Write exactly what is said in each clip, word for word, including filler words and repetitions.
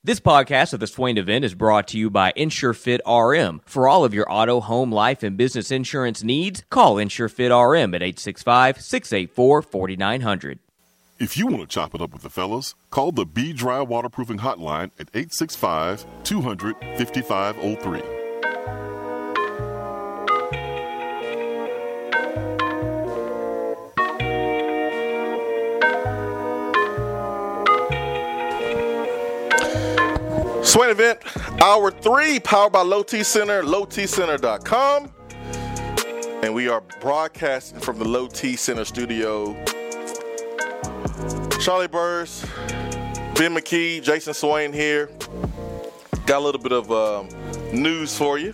This podcast of the Swain event is brought to you by InsureFit R M. For all of your auto, home, life, and business insurance needs, call InsureFit R M at eight six five, six eight four, four nine zero zero. If you want to chop it up with the fellas, call the Be Dry Waterproofing Hotline at eight six five, two hundred, fifty-five oh three. Swain event, hour three, powered by Low T Center, low t center dot com. And we are broadcasting from the Low T Center studio. Charlie Burrs, Ben McKee, Jason Swain here. Got a little bit of um, news for you.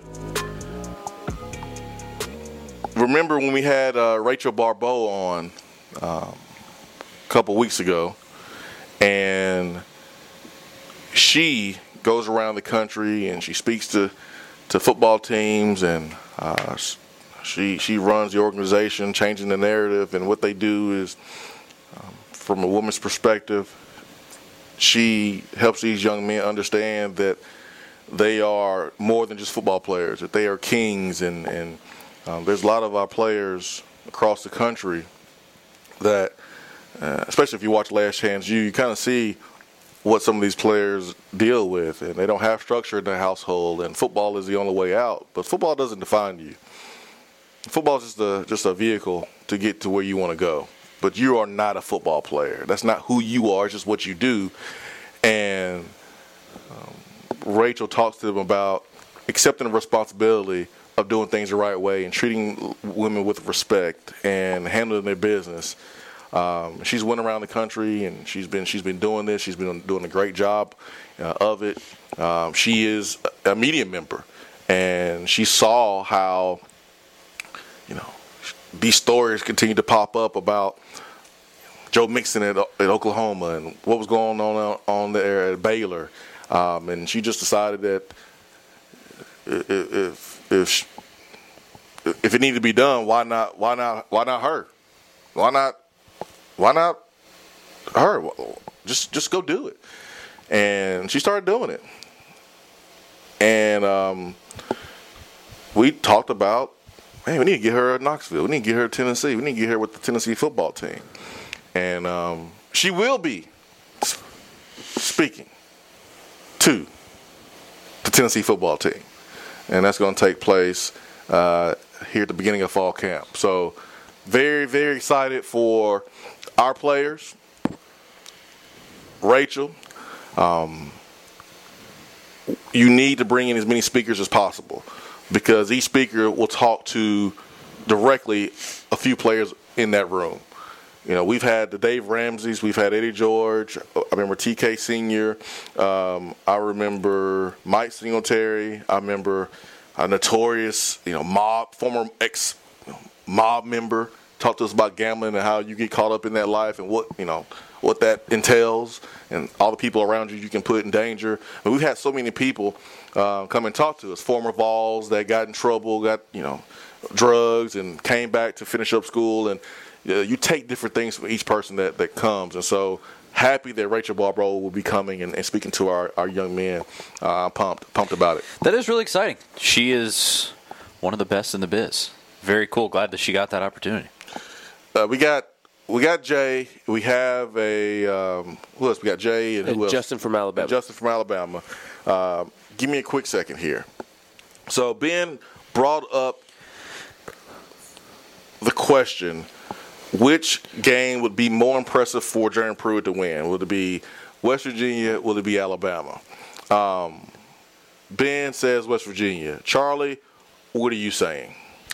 Remember when we had uh, Rachel Barbeau on um, a couple weeks ago, and she goes around the country and she speaks to, to football teams, and uh, she she runs the organization, changing the narrative. And what they do is, um, from a woman's perspective, she helps these young men understand that they are more than just football players, that they are kings. And, and um, there's a lot of our players across the country that, uh, especially if you watch Last Chance U, you kind of see what some of these players deal with, and they don't have structure in their household, and football is the only way out. But football doesn't define you. Football is just a, just a vehicle to get to where you want to go. But you are not a football player. That's not who you are. It's just what you do. And um, Rachel talks to them about accepting the responsibility of doing things the right way and treating women with respect and handling their business. Um, she's went around the country, and she's been she's been doing this. She's been doing a great job uh, of it. Um, she is a media member, and she saw how, you know, these stories continue to pop up about Joe Mixon at, at Oklahoma and what was going on on there at Baylor, um, and she just decided that if if if it needed to be done, why not why not why not her? Why not? Why not her? Just just go do it. And she started doing it. And um, we talked about, man, we need to get her at Knoxville. We need to get her at Tennessee. We need to get her with the Tennessee football team. And um, she will be speaking to the Tennessee football team. And that's going to take place uh, here at the beginning of fall camp. So very, very excited for our players. Rachel, um, you need to bring in as many speakers as possible, because each speaker will talk to directly a few players in that room. You know, we've had the Dave Ramseys, we've had Eddie George, I remember T K Senior, um, I remember Mike Singletary, I remember a notorious, you know, mob, former ex mob member, talk to us about gambling and how you get caught up in that life and what, you know, what that entails, and all the people around you you can put in danger. And we've had so many people uh, come and talk to us, former Vols that got in trouble, got, you know, drugs, and came back to finish up school. And uh, you take different things from each person that, that comes. And so happy that Rachel Barbeau will be coming and, and speaking to our, our young men. Uh, I'm pumped, pumped about it. That is really exciting. She is one of the best in the biz. Very cool. Glad that she got that opportunity. Uh, we got we got Jay. We have a um, who else? We got Jay and who and else? Justin from Alabama. And Justin from Alabama. Uh, give me a quick second here. So Ben brought up the question: which game would be more impressive for Jeremy Pruitt to win? Would it be West Virginia? Will it be Alabama? Um, Ben says West Virginia. Charlie, what are you saying?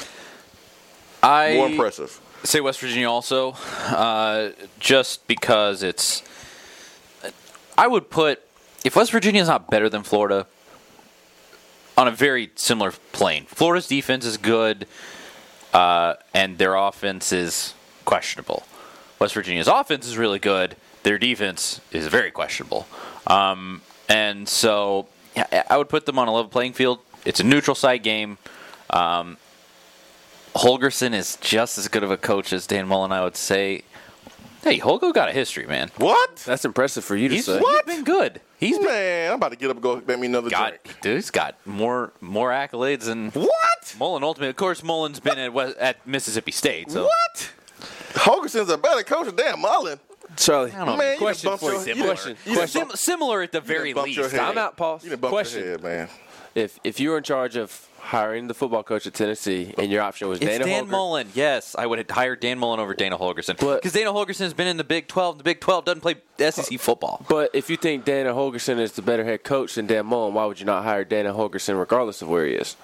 I More impressive. Say West Virginia also, uh, just because it's. I would put, if West Virginia is not better than Florida, on a very similar plane. Florida's defense is good, uh, and their offense is questionable. West Virginia's offense is really good. Their defense is very questionable. Um, and so yeah, I would put them on a level playing field. It's a neutral site game. Um, Holgorsen is just as good of a coach as Dan Mullen, I would say. Hey, Holgo got a history, man. What? That's impressive for you to He's, say. he's been good. He's been, Man, I'm about to get up and go make me another got, drink. dude, he's got more more accolades than What? Mullen. Ultimately, of course, Mullen's been at West, at Mississippi State. So. What? Hogerson's a better coach than Dan Mullen. Charlie, I don't know. Man, you question done for bumped you. your, Question. you done Question. Sim- similar at the very bumped your least. head. I'm out, pause. You done bumped Question. your head, man. If if you were in charge of hiring the football coach at Tennessee and your option was It's Dana Dan Holgorsen, Mullen. Yes, I would have hired Dan Mullen over Dana Holgorsen. But- Because Dana Holgorsen has been in the Big twelve. The Big twelve doesn't play S E C football. but if you think Dana Holgorsen is the better head coach than Dan Mullen, why would you not hire Dana Holgorsen regardless of where he is?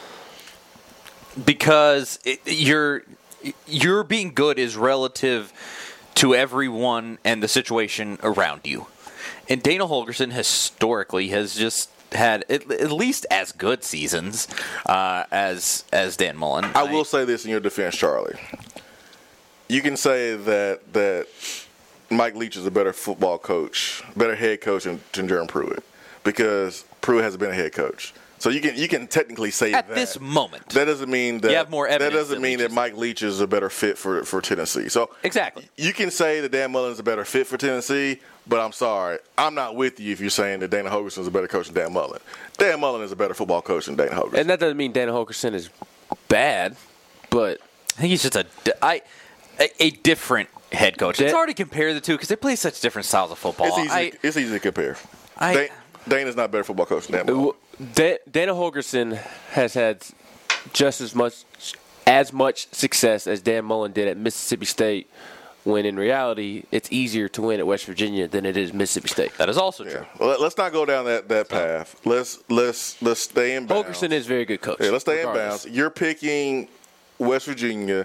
Because it, you're you're being good is relative to everyone and the situation around you. And Dana Holgorsen historically has just had at, at least as good seasons uh, as as Dan Mullen. I will say this in your defense, Charlie. You can say that that Mike Leach is a better football coach, better head coach than, than Jeremy Pruitt, because Pruitt hasn't been a head coach. So you can you can technically say at that. this moment. That doesn't mean that You have more that evidence doesn't than mean Leach that is. Mike Leach is a better fit for, for Tennessee. So Exactly. you can say that Dan Mullen is a better fit for Tennessee, but I'm sorry, I'm not with you if you're saying that Dana Holgorsen is a better coach than Dan Mullen. Dan Mullen is a better football coach than Dana Holgorsen. And that doesn't mean Dana Holgorsen is bad, but I think he's just a, I, a, a different head coach. It's Da- hard to compare the two because they play such different styles of football. it's easy. I, it's easy to compare. I- Dan, Dana's not a better football coach than Dan Mullen. Da- Dana Holgorsen has had just as much as much success as Dan Mullen did at Mississippi State, when in reality it's easier to win at West Virginia than it is Mississippi State. that is also true. Yeah. Well, let's not go down that, that path. Let's let's let's stay in bounds. Holgorsen is a very good coach. Yeah, let's stay regardless. in bounds. You're picking West Virginia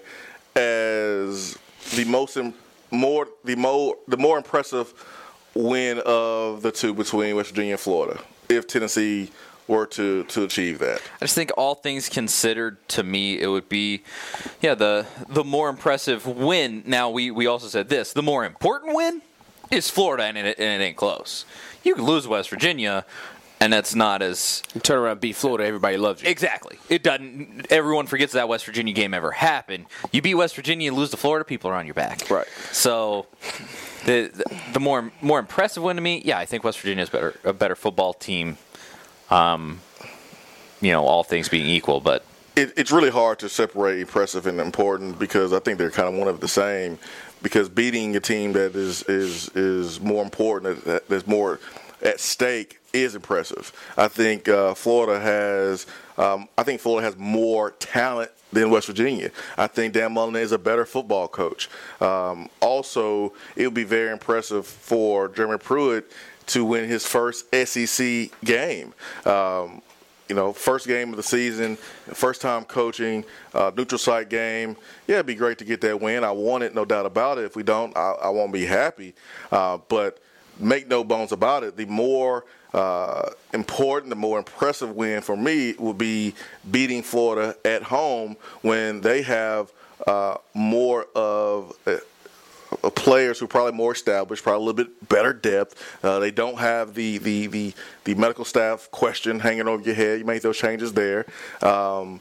as the most im- more the more the more impressive win of the two between West Virginia and Florida. If Tennessee were to, to achieve that, I just think all things considered, to me, it would be, yeah, the the more impressive win. Now, we, we also said this. The more important win is Florida, and it, and it ain't close. You can lose West Virginia, and that's not as... You turn around and beat Florida, everybody loves you. Exactly. It doesn't... Everyone forgets that West Virginia game ever happened. You beat West Virginia and lose to Florida, people are on your back. Right. So... The, the the more more impressive one to me, yeah, I think West Virginia is better a better football team. Um, you know, all things being equal, but it, it's really hard to separate impressive and important because I think they're kind of one of the same. Because beating a team that is is is more important, that, that's more at stake, is impressive. I think uh, Florida has. Um, I think Florida has more talent than West Virginia. I think Dan Mullen is a better football coach. Um, also, it would be very impressive for Jeremy Pruitt to win his first S E C game. Um, you know, first game of the season, first time coaching, uh, neutral site game. Yeah, it'd be great to get that win. I want it, no doubt about it. If we don't, I, I won't be happy. Uh, but make no bones about it, the more uh, important, the more impressive win for me will be beating Florida at home when they have uh, more of uh, uh, players who are probably more established, probably a little bit better depth. Uh, they don't have the, the, the, the medical staff question hanging over your head. You make those changes there. Um,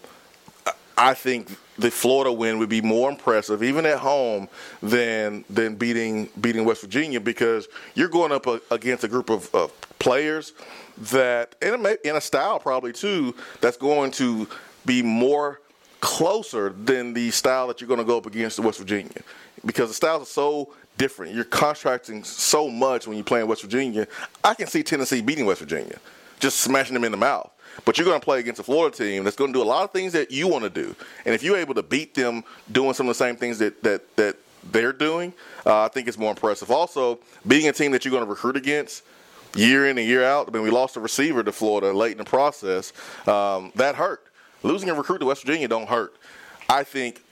I think the Florida win would be more impressive, even at home, than than beating beating West Virginia, because you're going up a, against a group of, of players that, in a, in a style probably too, that's going to be more closer than the style that you're going to go up against West Virginia, because the styles are so different. You're contracting so much when you play in West Virginia. I can see Tennessee beating West Virginia, just smashing them in the mouth. But you're going to play against a Florida team that's going to do a lot of things that you want to do. And if you're able to beat them doing some of the same things that, that, that they're doing, uh, I think it's more impressive. Also, beating a team that you're going to recruit against year in and year out. I mean, we lost a receiver to Florida late in the process. Um, that hurt. Losing a recruit to West Virginia don't hurt. I think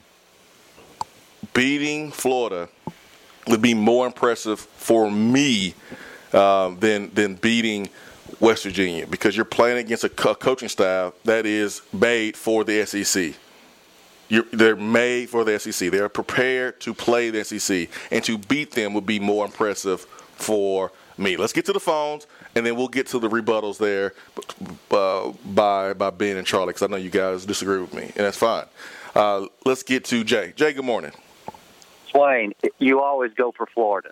beating Florida would be more impressive for me um, than than beating West Virginia, because you're playing against a co- coaching staff that is made for the S E C. You're, they're made for the S E C. They're prepared to play the S E C, and to beat them would be more impressive for me. Let's get to the phones, and then we'll get to the rebuttals there uh, by by Ben and Charlie, because I know you guys disagree with me, and that's fine. Uh, let's get to Jay. Jay, good morning. Swain, you always go for Florida.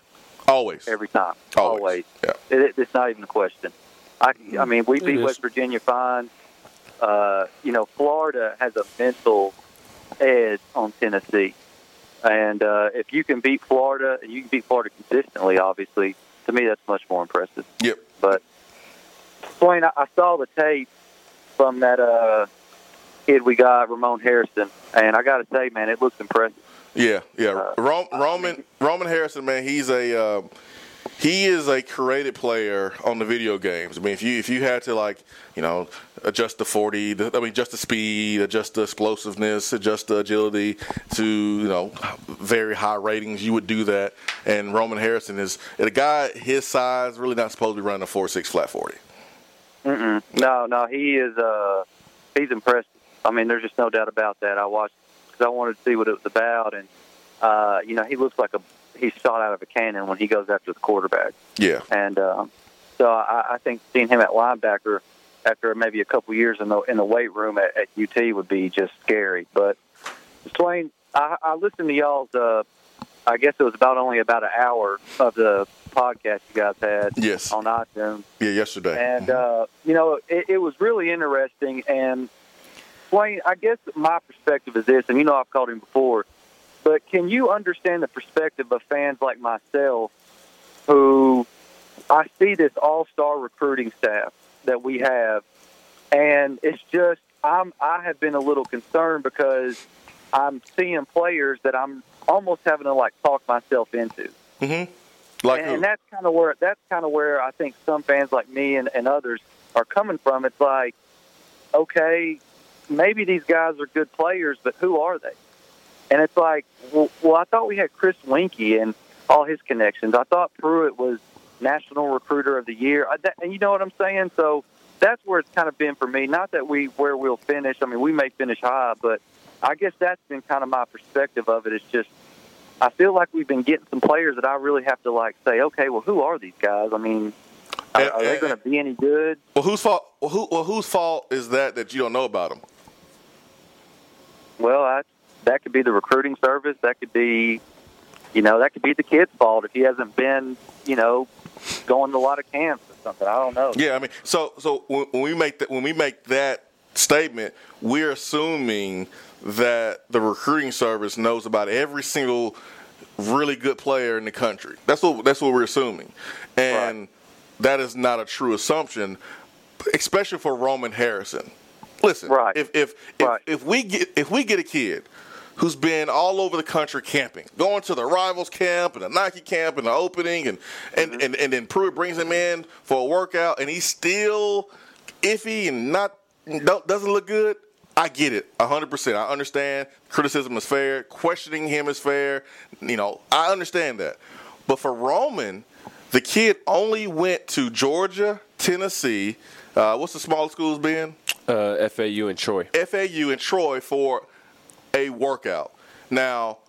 Always. Every time. Always. Always. Yeah. It, it's not even a question. I, I mean, we It beat is. West Virginia fine. Uh, you know, Florida has a mental edge on Tennessee. And uh, if you can beat Florida, and you can beat Florida consistently, obviously, to me that's much more impressive. Yep. But, Swain, I, I saw the tape from that uh, kid we got, Ramon Harrison, and I got to say, man, it looks impressive. Yeah, yeah. Uh, Ro- Roman Roman Harrison, man, he's a uh, he is a creative player on the video games. I mean, if you if you had to like you know adjust the forty, the, I mean, adjust the speed, adjust the explosiveness, adjust the agility to you know very high ratings, you would do that. And Roman Harrison is a guy his size really not supposed to be running a four six flat forty. Mm-mm. No, no, he is. Uh, he's impressive. I mean, there's just no doubt about that. I watched because I wanted to see what it was about, and uh, you know, he looks like a he's shot out of a cannon when he goes after the quarterback. Yeah. And um, so I, I think seeing him at linebacker after maybe a couple years in the in the weight room at, at U T would be just scary. But Swain, I, I listened to y'all's. Uh, I guess it was about only about an hour of the podcast you guys had Yes. on iTunes. Yeah, yesterday. And, uh, you know, it, it was really interesting. And, Wayne, I guess my perspective is this, and you know I've called him before, but can you understand the perspective of fans like myself who I see this all-star recruiting staff that we have, and it's just I'm, I have been a little concerned because I'm seeing players that I'm almost having to, like, talk myself into. Mm-hmm. Like and, who? and that's kind of where that's kind of where I think some fans like me and, and others are coming from. It's like, okay, maybe these guys are good players, but who are they? And it's like, well, well I thought we had Chris Winkie and all his connections. I thought Pruitt was National Recruiter of the Year, I, that, and you know what I'm saying. So that's where it's kind of been for me. Not that we where we'll finish. I mean, we may finish high, but I guess that's been kind of my perspective of it. It's just, I feel like we've been getting some players that I really have to, like, say, okay, well, who are these guys? I mean, are, And- are they and- going to be any good? Well, whose fault? Well, who? Well, whose fault is that that you don't know about them? Well, I, that could be the recruiting service. That could be, you know, that could be the kid's fault if he hasn't been, you know, going to a lot of camps or something. I don't know. Yeah, I mean, so so when, when we make that when we make that statement, we're assuming that the recruiting service knows about every single really good player in the country. That's what that's what we're assuming, and Right. that is not a true assumption, especially for Roman Harrison. Listen, Right. if if if, Right. if we get if we get a kid who's been all over the country camping, going to the Rivals camp and the Nike camp and the opening, and and, Mm-hmm. and, and then Pruitt brings him in for a workout, and he's still iffy and not don't, doesn't look good. I get it, one hundred percent. I understand criticism is fair. Questioning him is fair. You know, I understand that. But for Roman, the kid only went to Georgia, Tennessee. Uh, what's the smallest schools been? Uh, F A U and Troy. F A U and Troy for a workout. Now,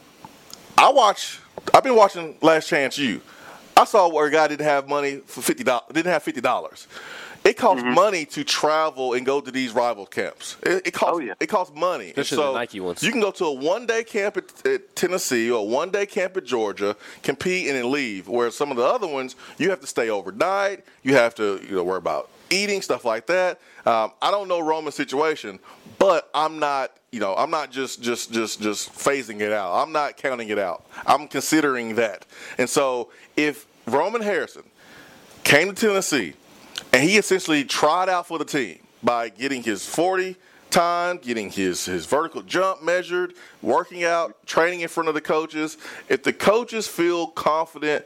I watch. I've been watching Last Chance U. I saw where a guy didn't have money for fifty dollars. Didn't have fifty dollars. It costs Mm-hmm. money to travel and go to these rival camps. It, it costs. Oh, yeah. It costs money. And Especially the Nike ones. You can go to a one-day camp at, at Tennessee or a one-day camp at Georgia, compete, and then leave. Whereas some of the other ones, you have to stay overnight. You have to, you know, worry about eating, stuff like that. Um, I don't know Roman's situation, but I'm not, you know, I'm not just just just just phasing it out. I'm not counting it out. I'm considering that. And so if Roman Harrison came to Tennessee and he essentially tried out for the team by getting his forty time, getting his, his vertical jump measured, working out, training in front of the coaches. If the coaches feel confident,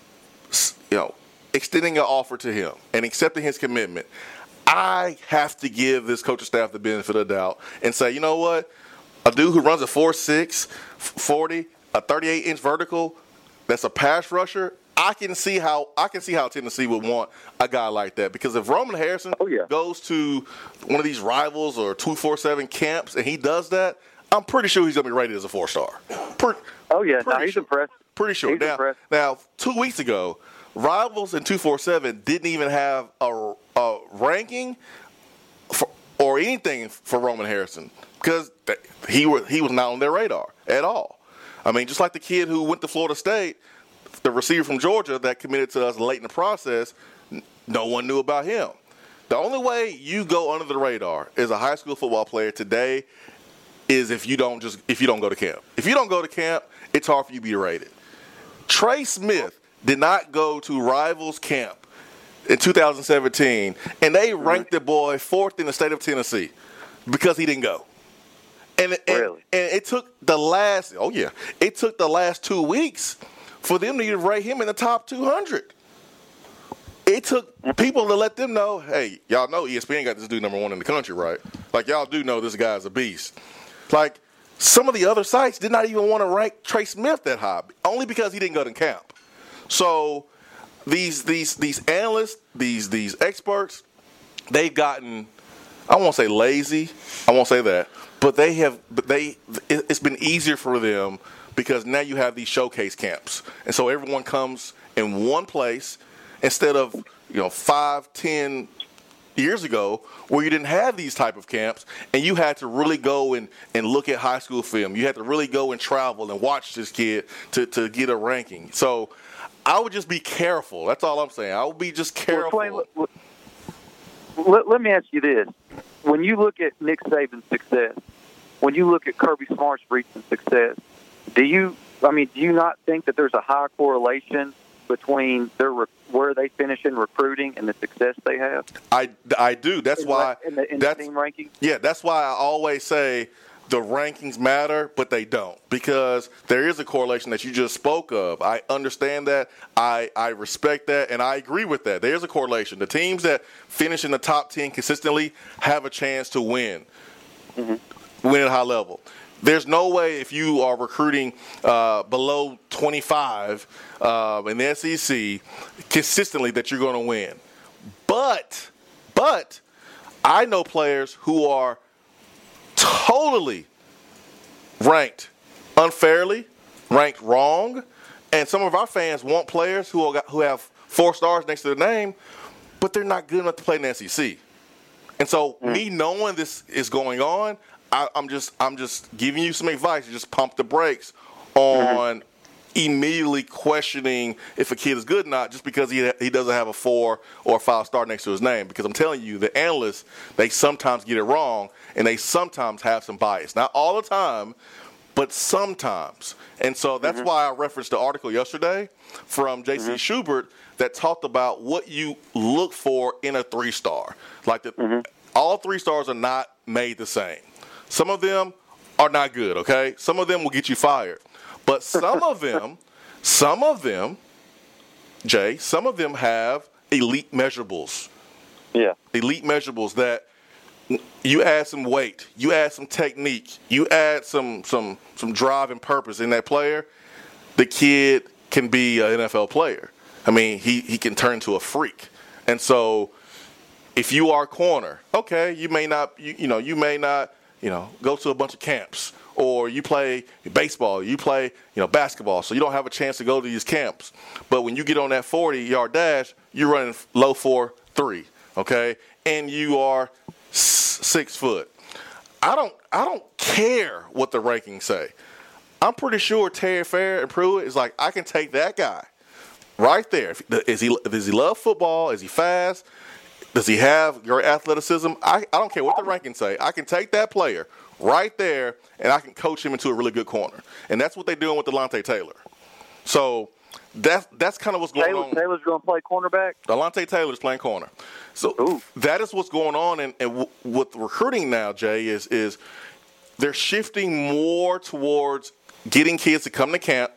you know, extending an offer to him and accepting his commitment, I have to give this coaching staff the benefit of the doubt and say, you know what? A dude who runs a four six, forty, a thirty-eight inch vertical, that's a pass rusher, I can see how I can see how Tennessee would want a guy like that, because if Roman Harrison Oh, yeah. goes to one of these Rivals or two forty-seven camps and he does that, I'm pretty sure he's going to be rated as a four star. Pretty, Oh, yeah. No, pretty he's sure. impressed. Pretty sure. He's Now, impressed. now, two weeks ago, Rivals and two forty-seven didn't even have a, a ranking for, or anything for Roman Harrison because th- he was he was not on their radar at all. I mean, just like the kid who went to Florida State, the receiver from Georgia that committed to us late in the process, no one knew about him. The only way you go under the radar as a high school football player today is if you don't just if you don't go to camp. If you don't go to camp, it's hard for you to be rated. Trey Smith did not go to Rivals camp in two thousand seventeen, and they ranked the boy fourth in the state of Tennessee because he didn't go. And, and, really? and it took the last, oh yeah, it took the last two weeks for them to even rate him in the top two hundred. It took people to let them know, hey, y'all know E S P N got this dude number one in the country, right? Like, y'all do know this guy's a beast. Like, some of the other sites did not even want to rank Trey Smith that high, only because he didn't go to camp. So these these these analysts, these these experts, they've gotten, I won't say lazy, I won't say that, but they have, but they, it's been easier for them because now you have these showcase camps, and so everyone comes in one place instead of, you know, five, ten years ago where you didn't have these type of camps and you had to really go and, and look at high school film. You had to really go and travel and watch this kid to, to get a ranking. So I would just be careful. That's all I'm saying. I would be just careful. Well, Twain, let, let, let me ask you this. When you look at Nick Saban's success, when you look at Kirby Smart's recent success, do you, I mean, do you not think that there's a high correlation between their where they finish in recruiting and the success they have? I, I do. That's in why. The, in the, in that's, the team ranking? Yeah, that's why I always say the rankings matter, but they don't, because there is a correlation that you just spoke of. I understand that. I, I respect that, and I agree with that. There's a correlation. The teams that finish in the top ten consistently have a chance to win, mm-hmm. win at a high level. There's no way if you are recruiting uh, below twenty-five uh, in the S E C consistently that you're going to win. But, but I know players who are totally ranked unfairly, ranked wrong, and some of our fans want players who are, who have four stars next to their name, but they're not good enough to play in the S E C. And so mm. me knowing this is going on, I, I'm just I'm just giving you some advice to just pump the brakes on mm-hmm. immediately questioning if a kid is good or not just because he he doesn't have a four or a five star next to his name. Because I'm telling you, the analysts, they sometimes get it wrong and they sometimes have some bias. Not all the time, but sometimes. And so that's mm-hmm. why I referenced the article yesterday from J C Mm-hmm. Schubert that talked about what you look for in a three star. Like the, mm-hmm. all three stars are not made the same. Some of them are not good, okay? Some of them will get you fired. But some of them, some of them, Jay, some of them have elite measurables. Yeah. Elite measurables that you add some weight, you add some technique, you add some some some drive and purpose in that player, the kid can be an N F L player. I mean, he, he can turn into a freak. And so if you are a corner, okay, you may not, you, you know, you may not, you know, go to a bunch of camps, or you play baseball, you play, you know, basketball, so you don't have a chance to go to these camps. But when you get on that forty-yard dash, you're running low four three, okay, and you are s- six foot. I don't, I don't care what the rankings say. I'm pretty sure Terry Fair and Pruitt is like, I can take that guy right there. Is he, does he love football? Is he fast? Does he have your athleticism? I, I don't care what the rankings say. I can take that player right there, and I can coach him into a really good corner. And that's what they're doing with Delonte Taylor. So that's, that's kind of what's going Taylor, on. Taylor's going to play cornerback? Delonte Taylor's playing corner. So Ooh. that is what's going on. And, and w- with recruiting now, Jay, is, is they're shifting more towards getting kids to come to camp,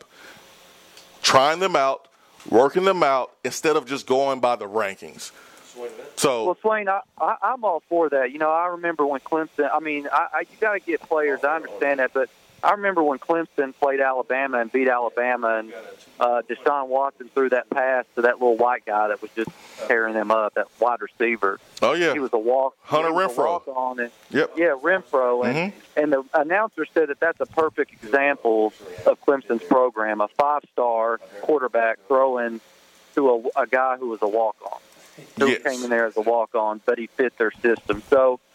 trying them out, working them out, instead of just going by the rankings. So, well, Swain, I, I, I'm all for that. You know, I remember when Clemson. I mean, I, I, you got to get players. I understand that, but I remember when Clemson played Alabama and beat Alabama, and uh, Deshaun Watson threw that pass to that little white guy that was just tearing them up. That wide receiver. Oh yeah, he was a walk. Hunter Renfrow. On and, yep. Yeah, Renfrow, and mm-hmm. and the announcer said that that's a perfect example of Clemson's program. A five-star quarterback throwing to a, a guy who was a walk-on. Who yes. came in there as a walk-on, but he fit their system. So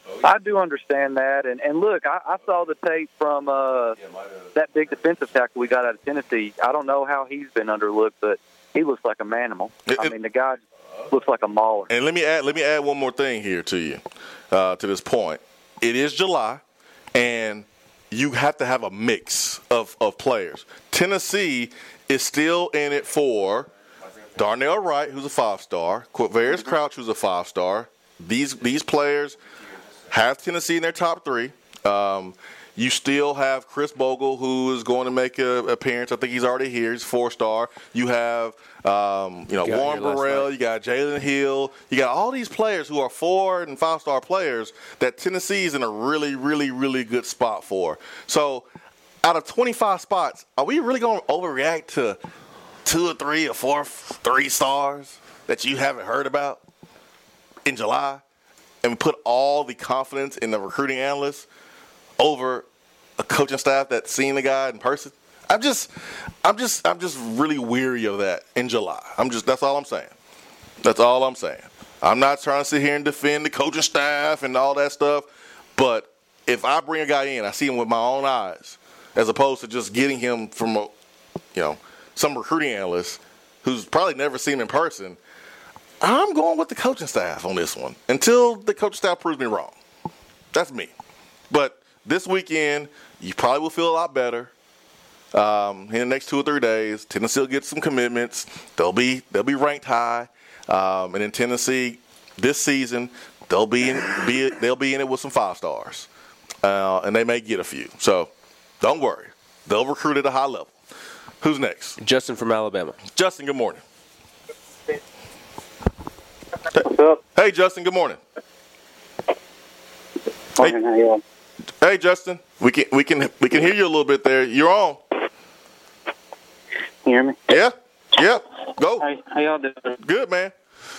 I do understand that. And, and look, I, I saw the tape from uh, that big defensive tackle we got out of Tennessee. I don't know how he's been underlooked, but he looks like a manimal. I mean, the guy looks like a mauler. And let me add let me add one more thing here to you, uh, to this point. It is July, and you have to have a mix of, of players. Tennessee is still in it for Darnell Wright, who's a five-star, Quavarius Crouch, who's a five-star. These these players have Tennessee in their top three. Um, you still have Chris Bogle, who is going to make an appearance. I think he's already here. He's four-star. You have um, you know Got Warren here last Burrell. night. You got Jalen Hill. You got all these players who are four- and five-star players that Tennessee is in a really, really, really good spot for. So out of twenty-five spots, are we really going to overreact to two or three or four three stars that you haven't heard about in July and put all the confidence in the recruiting analysts over a coaching staff that's seen the guy in person? I'm just, I'm just, I'm just really weary of that in July. I'm just, that's all I'm saying. That's all I'm saying. I'm not trying to sit here and defend the coaching staff and all that stuff, but if I bring a guy in, I see him with my own eyes, as opposed to just getting him from, a, you know, some recruiting analyst who's probably never seen him in person. I'm going with the coaching staff on this one until the coaching staff proves me wrong. That's me. But this weekend, you probably will feel a lot better. Um, in the next two or three days, Tennessee will get some commitments. They'll be they'll be ranked high, um, and in Tennessee this season they'll be in be they'll be in it with some five stars, uh, and they may get a few. So don't worry, they'll recruit at a high level. Who's next? Justin from Alabama. Justin, good morning. What's up? Hey, Justin, good morning. Morning, how y'all? Hey, Justin, we can we can we can hear you a little bit there. You're on. You hear me? Yeah, yeah. Go. How, how y'all doing? Good, man.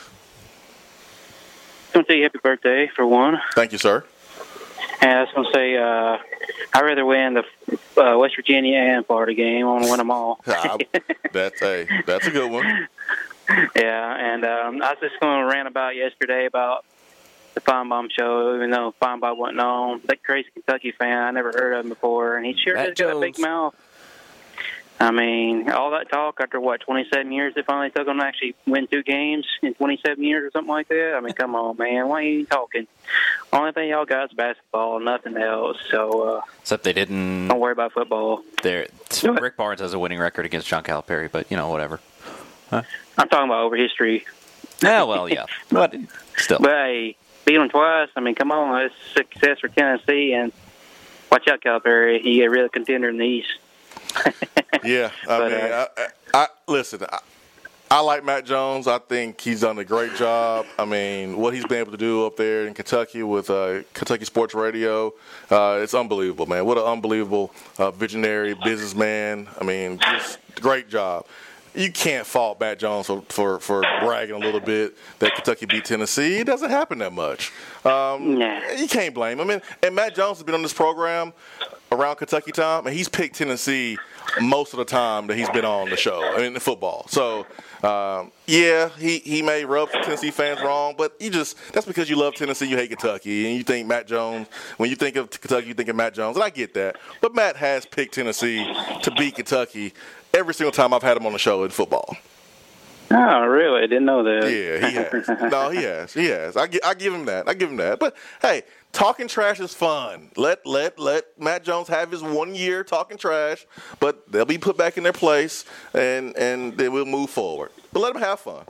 I want to say happy birthday, for one. Thank you, sir. And I was going to say, uh, I'd rather win the uh, West Virginia and Florida game. I want to win them all. Ah, that's hey, that's a good one. Yeah, and um, I was just going to rant about yesterday about the Feinbaum show, even though Feinbaum wasn't on. That crazy Kentucky fan, I never heard of him before, and he sure Matt has got a big Jones. mouth. I mean, all that talk after, what, twenty-seven years, they finally took him to actually win two games in twenty-seven years or something like that? I mean, come on, man. Why are you talking? Only thing y'all got is basketball, nothing else. So uh, Except they didn't. don't worry about football. There, Rick Barnes has a winning record against John Calipari, but you know, whatever. I'm talking about over history. Yeah, well, yeah, but still. But hey, beat them twice. I mean, come on, it's success for Tennessee, and watch out, Calipari. He a real contender in the East. Yeah, I But, mean, uh, I, I, I listen. I, I like Matt Jones. I think he's done a great job. I mean, what he's been able to do up there in Kentucky with uh, Kentucky Sports Radio, uh, it's unbelievable, man. What an unbelievable uh, visionary businessman. I mean, just great job. You can't fault Matt Jones for, for, for bragging a little bit that Kentucky beat Tennessee. It doesn't happen that much. Um, Nah. You can't blame him. And, and Matt Jones has been on this program around Kentucky time, and he's picked Tennessee most of the time that he's been on the show, I mean, the football. So, um, yeah, he, he may rub Tennessee fans wrong, but you just that's because you love Tennessee, you hate Kentucky, and you think Matt Jones, when you think of Kentucky, you think of Matt Jones, and I get that. But Matt has picked Tennessee to beat Kentucky every single time I've had him on the show in football. Oh, really? I didn't know that. Yeah, he has. No, he has. He has. I, gi- I give him that. I give him that. But, hey, talking trash is fun. Let let let Matt Jones have his one year talking trash, but they'll be put back in their place, and, and then we'll move forward. But let them have fun.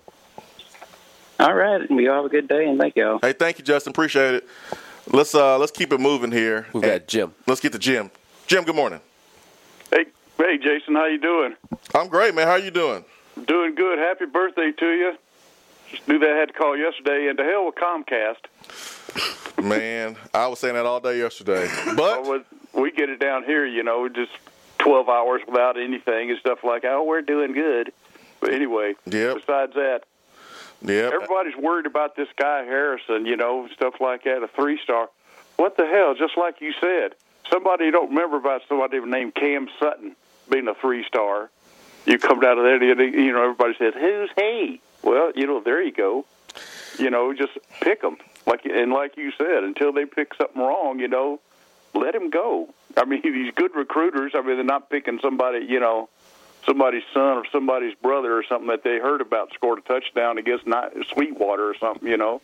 All right. We all have a good day, and thank y'all. Hey, thank you, Justin. Appreciate it. Let's uh let's keep it moving here. We've got Jim. Let's get to Jim. Jim, good morning. Hey, hey, Jason, how you doing? I'm great, man. How are you doing? Doing good. Happy birthday to you. Just knew that I had to call yesterday. And to hell with Comcast. Man, I was saying that all day yesterday. I But was, we get it down here, you know, just twelve hours without anything and stuff like that. Oh, we're doing good. But anyway, Yep. besides that, yeah, everybody's worried about this guy Harrison, you know, stuff like that, a three-star. What the hell? Just like you said, somebody you don't remember about somebody named Cam Sutton being a three-star. You come down to that, you know, everybody says, who's he? Well, you know, there you go. You know, just pick them. Like and like you said, until they pick something wrong, you know, let him go. I mean, these good recruiters. I mean, they're not picking somebody, you know, somebody's son or somebody's brother or something that they heard about scored a touchdown against not Sweetwater or something. You know,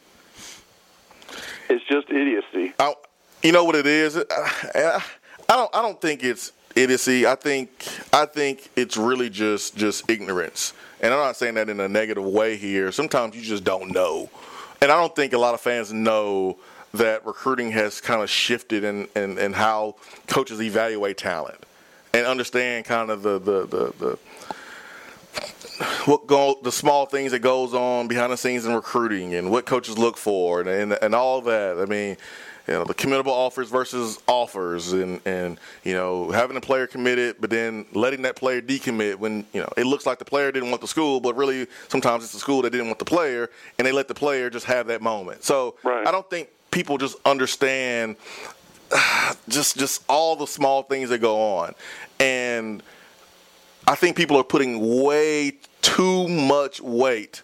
it's just idiocy. I, you know what it is? I, I don't. I don't think it's idiocy. I think. I think it's really just just ignorance. And I'm not saying that in a negative way here. Sometimes you just don't know. And I don't think a lot of fans know that recruiting has kind of shifted in, in, in how coaches evaluate talent and understand kind of the the the, the what go the small things that goes on behind the scenes in recruiting and what coaches look for and and, and all that. I mean, you know, the committable offers versus offers and, and, you know, having a player committed but then letting that player decommit when, you know, it looks like the player didn't want the school, but really sometimes it's the school that didn't want the player, and they let the player just have that moment. So right. I don't think people just understand uh, just just all the small things that go on. And I think people are putting way too much weight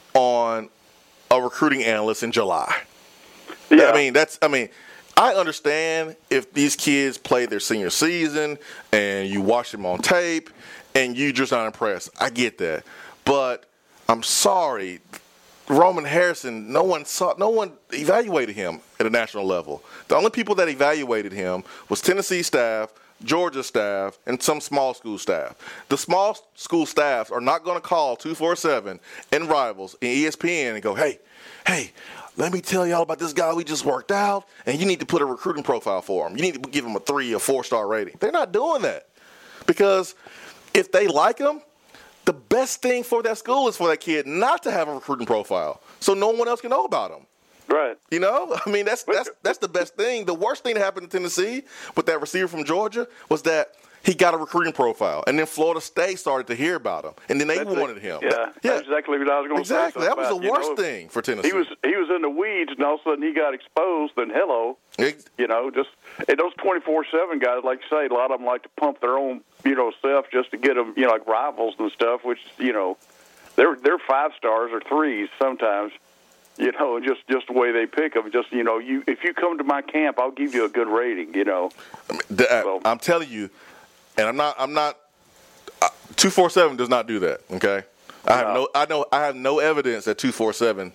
on a recruiting analyst in July. Yeah. I mean, that's. I mean, I understand if these kids play their senior season and you watch them on tape and you just not impressed. I get that, but I'm sorry, Roman Harrison. No one saw. No one evaluated him at a national level. The only people that evaluated him was Tennessee staff, Georgia staff, and some small school staff. The small school staffs are not going to call two forty-seven and Rivals and E S P N and go, hey, hey. Let me tell y'all about this guy we just worked out, and you need to put a recruiting profile for him. You need to give him a three or four-star rating. They're not doing that because if they like him, the best thing for that school is for that kid not to have a recruiting profile so no one else can know about him. Right. You know? I mean, that's that's that's the best thing. The worst thing that happened in Tennessee with that receiver from Georgia was that he got a recruiting profile, and then Florida State started to hear about him, and then they That's wanted it. him. Yeah, yeah, that's exactly what I was going to say. Exactly, that was about, the worst know, thing for Tennessee. He was he was in the weeds, and all of a sudden he got exposed. Then hello, it, you know, just and those twenty-four seven guys, like you say, a lot of them like to pump their own, you know, stuff just to get them, you know, like Rivals and stuff. Which you know, they're they're five stars or threes sometimes. You know, just just the way they pick them. Just you know, you if you come to my camp, I'll give you a good rating. You know, I mean, the, so, I'm telling you. And I'm not. I'm not. Uh, two forty-seven does not do that. Okay. I have no. I know. I have no evidence that two forty-seven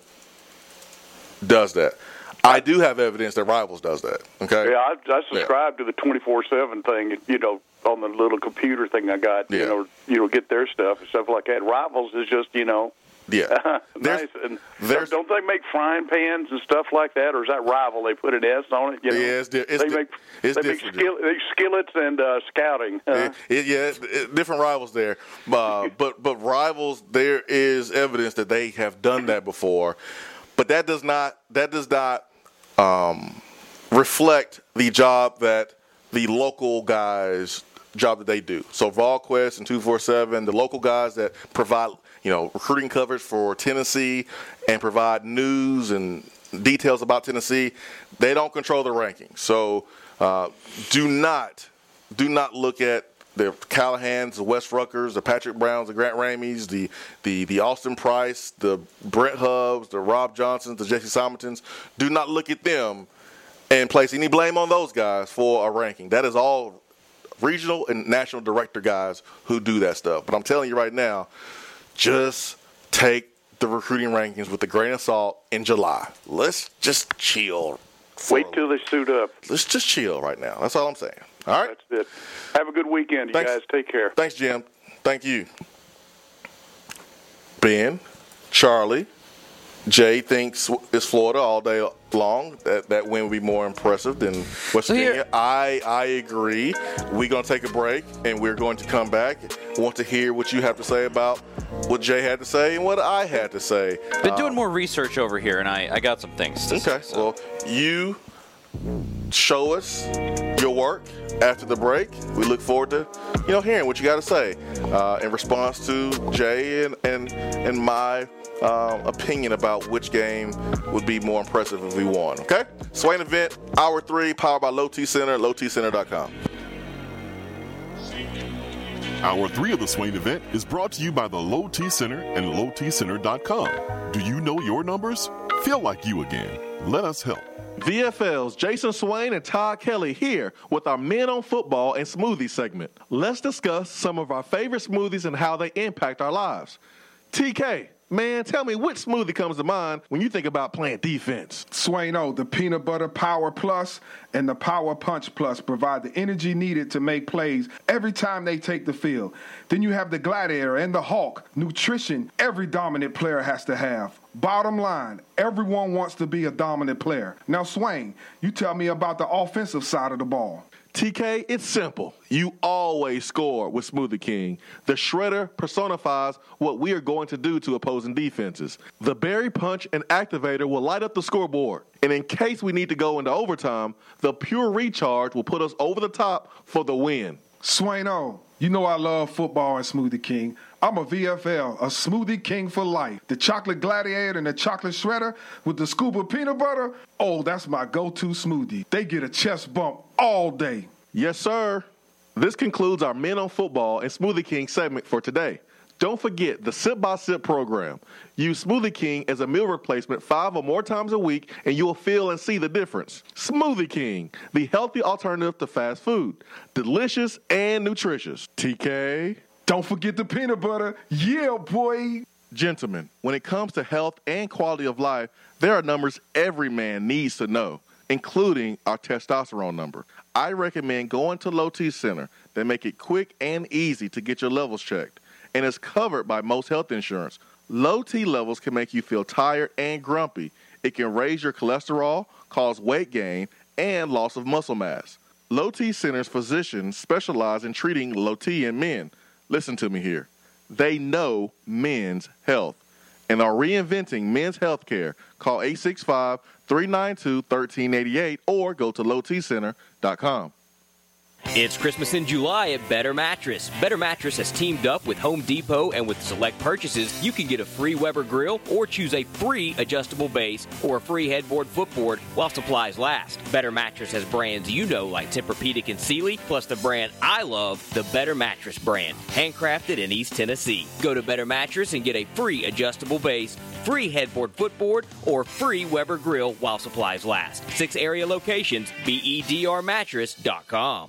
does that. I do have evidence that Rivals does that. Okay. Yeah, I, I subscribe yeah. to the twenty-four seven thing. You know, on the little computer thing I got. Yeah. You know, you know, get their stuff and stuff like that. Rivals is just you know. Yeah. nice. And don't they make frying pans and stuff like that, or is that Rival? They put an S on it. You know? Yeah, it's, di- it's, they di- make, it's they different. Make skill- they skillets and uh, scouting. Uh, it, it, yeah, it, different Rivals there, uh, but but Rivals there is evidence that they have done that before, but that does not that does not um, reflect the job that the local guys job that they do. So VolQuest and two forty-seven, the local guys that provide. You know, recruiting coverage for Tennessee and provide news and details about Tennessee. They don't control the rankings. So uh, do not, do not look at the Callahans, the Wes Ruckers, the Patrick Browns, the Grant Ramies, the the the Austin Price, the Brent Hubbs, the Rob Johnsons, the Jesse Simontons. Do not look at them and place any blame on those guys for a ranking. That is all regional and national director guys who do that stuff. But I'm telling you right now, just take the recruiting rankings with a grain of salt in July. Let's just chill. Wait till they suit up. Let's just chill right now. That's all I'm saying. All right? That's it. Have a good weekend, you Thanks. guys. Take care. Thanks, Jim. Thank you. Ben, Charlie, Jay thinks it's Florida all day long. That that win would be more impressive than West So Virginia. here- I I agree. We're going to take a break, and we're going to come back. Want to hear what you have to say about what Jay had to say and what I had to say. Been Uh, doing more research over here, and I, I got some things to Okay, say. So. well, you show us your work after the break. We look forward to, you know, hearing what you got to say uh, in response to Jay and and, and my um, opinion about which game would be more impressive if we won. Okay? Swain Event, Hour three, powered by Low T Center, low t center dot com. Hour three of the Swain Event is brought to you by the Low T Center and low t center dot com. Do you know your numbers? Feel like you again. Let us help. V F L's Jason Swain and Todd Kelly here with our Men on Football and Smoothie segment. Let's discuss some of our favorite smoothies and how they impact our lives. T K, man, tell me which smoothie comes to mind when you think about playing defense? Swaino, the Peanut Butter Power Plus and the Power Punch Plus provide the energy needed to make plays every time they take the field. Then you have the Gladiator and the Hawk, nutrition every dominant player has to have. Bottom line, everyone wants to be a dominant player. Now, Swain, you tell me about the offensive side of the ball. T K, it's simple. You always score with Smoothie King. The shredder personifies what we are going to do to opposing defenses. The Berry Punch and Activator will light up the scoreboard. And in case we need to go into overtime, the Pure Recharge will put us over the top for the win. Swaino, you know I love football and Smoothie King. I'm a V F L, a Smoothie King for life. The Chocolate Gladiator and the Chocolate Shredder with the scoop of peanut butter, oh, that's my go-to smoothie. They get a chest bump all day. Yes, sir. This concludes our Men on Football and Smoothie King segment for today. Don't forget the Sip by Sip program. Use Smoothie King as a meal replacement five or more times a week, and you will feel and see the difference. Smoothie King, the healthy alternative to fast food. Delicious and nutritious. T K. Don't forget the peanut butter. Yeah, boy. Gentlemen, when it comes to health and quality of life, there are numbers every man needs to know, including our testosterone number. I recommend going to Low T Center. They make it quick and easy to get your levels checked, and it's covered by most health insurance. Low T levels can make you feel tired and grumpy. It can raise your cholesterol, cause weight gain, and loss of muscle mass. Low T Center's physicians specialize in treating low T in men. Listen to me here. They know men's health and are reinventing men's health care. Call eight six five, three nine two, one three eight eight or go to low t center dot com. It's Christmas in July at Better Mattress. Better Mattress has teamed up with Home Depot, and with select purchases, you can get a free Weber grill or choose a free adjustable base or a free headboard footboard while supplies last. Better Mattress has brands you know like Tempur-Pedic and Sealy, plus the brand I love, the Better Mattress brand, handcrafted in East Tennessee. Go to Better Mattress and get a free adjustable base, free headboard footboard, or free Weber grill while supplies last. Six area locations, bedr mattress dot com.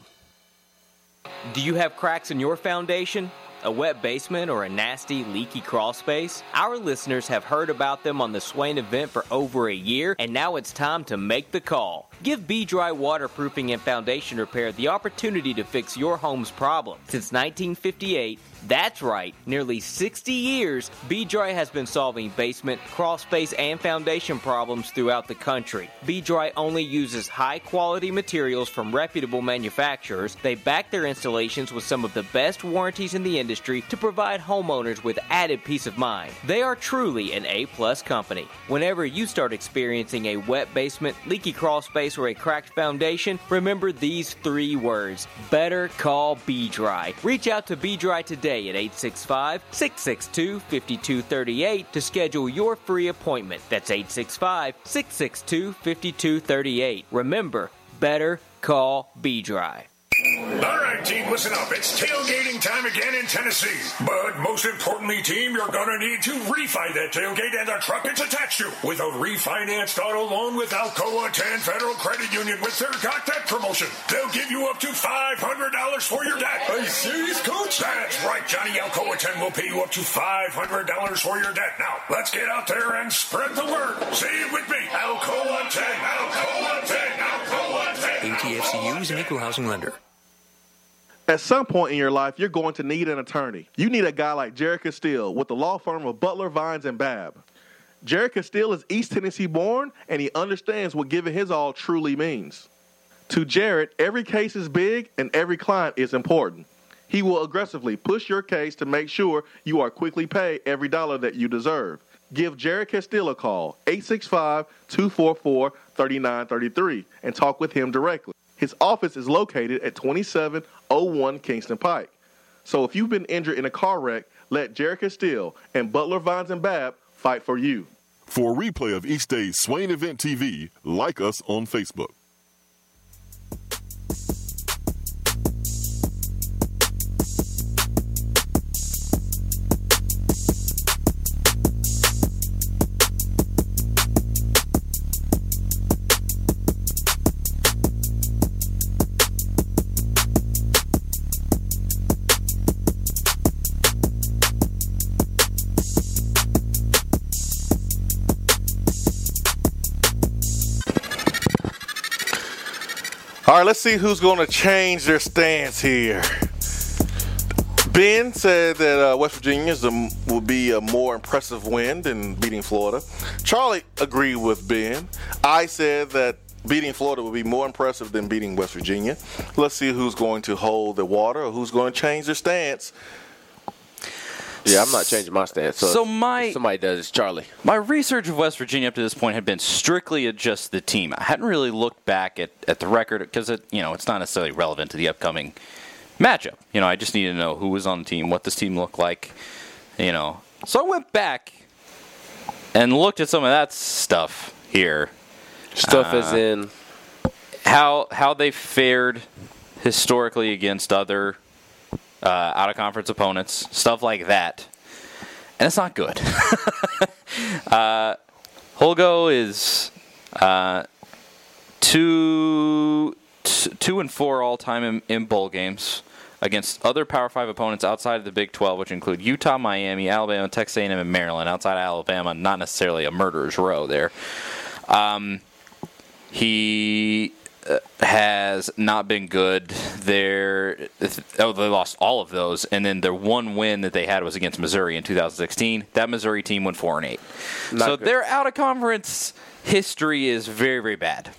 Do you have cracks in your foundation? A wet basement or a nasty, leaky crawl space? Our listeners have heard about them on the Swain event for over a year, and now it's time to make the call. Give B-Dry Waterproofing and Foundation Repair the opportunity to fix your home's problem. Since nineteen fifty-eight, that's right, nearly sixty years, B-Dry has been solving basement, crawl space, and foundation problems throughout the country. B-Dry only uses high-quality materials from reputable manufacturers. They back their installations with some of the best warranties in the industry to provide homeowners with added peace of mind. They are truly an A-plus company. Whenever you start experiencing a wet basement, leaky crawl space, or a cracked foundation, remember these three words: better call B-Dry. Reach out to B-Dry today at eight six five, six six two, five two three eight to schedule your free appointment. That's eight six five, six six two, five two three eight. Remember, better call B-Dry. All right, team, listen up. It's tailgating time again in Tennessee. But most importantly, team, you're going to need to refi that tailgate and the truck it's attached to with a refinanced auto loan with Alcoa ten Federal Credit Union with their Got That promotion. They'll give you up to five hundred dollars for your debt. Are you serious, Coach? That's right, Johnny. Alcoa ten will pay you up to five hundred dollars for your debt. Now, let's get out there and spread the word. Say it with me. Alcoa ten. Alcoa ten. Alcoa ten. A T F C U is an equal housing lender. At some point in your life, you're going to need an attorney. You need a guy like Jared Castile with the law firm of Butler, Vines, and Babb. Jared Castile is East Tennessee born, and he understands what giving his all truly means. To Jared, every case is big and every client is important. He will aggressively push your case to make sure you are quickly paid every dollar that you deserve. Give Jared Castile a call, eight six five, two four four, three nine three three, and talk with him directly. His office is located at twenty-seven oh one Kingston Pike. So if you've been injured in a car wreck, let Jared Castile and Butler, Vines, and Babb fight for you. For a replay of each day's Swain Event T V, like us on Facebook. All right, let's see who's going to change their stance here. Ben said that uh, West Virginia is a, will be a more impressive win than beating Florida. Charlie agreed with Ben. I said that beating Florida would be more impressive than beating West Virginia. Let's see who's going to hold the water or who's going to change their stance. Yeah, I'm not changing my stance. So, So if- my- if somebody does, it's Charlie. My research of West Virginia up to this point had been strictly at just the team. I hadn't really looked back at, at the record because it, you know, it's not necessarily relevant to the upcoming matchup. You know, I just needed to know who was on the team, what this team looked like, you know. So I went back and looked at some of that stuff here. Stuff Uh, as in how how they fared historically against other uh, out of conference opponents, stuff like that, and it's not good. uh, Holgo is uh, two t- two and four all time in, in bowl games against other Power Five opponents outside of the Big twelve, which include Utah, Miami, Alabama, Texas A and M, and Maryland. Outside of Alabama, not necessarily a murderer's row there. Um, he uh, has not been good. They're, oh, they lost all of those, and then their one win that they had was against Missouri in two thousand sixteen. That Missouri team went four and eight. Not so good. their out of conference history is very, very bad.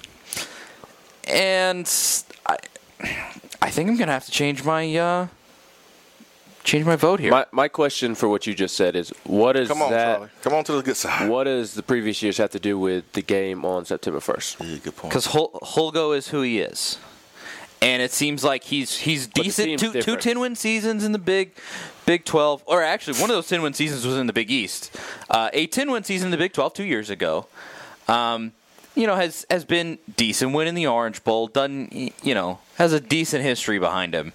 And I, I think I'm gonna have to change my uh, change my vote here. my my question for what you just said is what is Come on, that? Charlie. Come on to the good side. What does the previous years have to do with the game on September first? Yeah, good point. Because Hol- Holgo is who he is, and it seems like he's he's the decent. team's Two two different. ten win seasons in the Big Big twelve, or actually one of those ten win seasons was in the Big East. Uh, a ten win season in the Big twelve two years ago. Um, you know, has has been decent. Winning the Orange Bowl, done. You know, has a decent history behind him,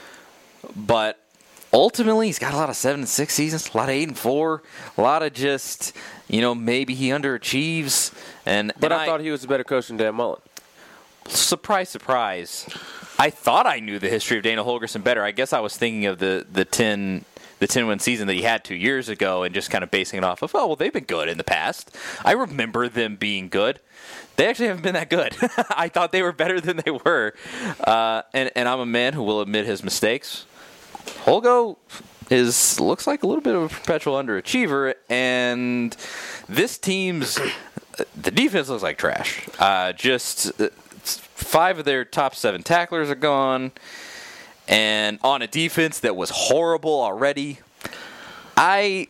but ultimately he's got a lot of seven and six seasons, a lot of eight and four, a lot of just you know maybe he underachieves. And But and I, thought he was a better coach than Dan Mullen. surprise, surprise. I thought I knew the history of Dana Holgorsen better. I guess I was thinking of the the ten the ten win season that he had two years ago and just kind of basing it off of, oh, well, they've been good in the past. I remember them being good. They actually haven't been that good. I thought they were better than they were. Uh, and, and I'm a man who will admit his mistakes. Holgo is looks like a little bit of a perpetual underachiever, and this team's the defense looks like trash. Uh, just uh, five of their top seven tacklers are gone, and on a defense that was horrible already. I,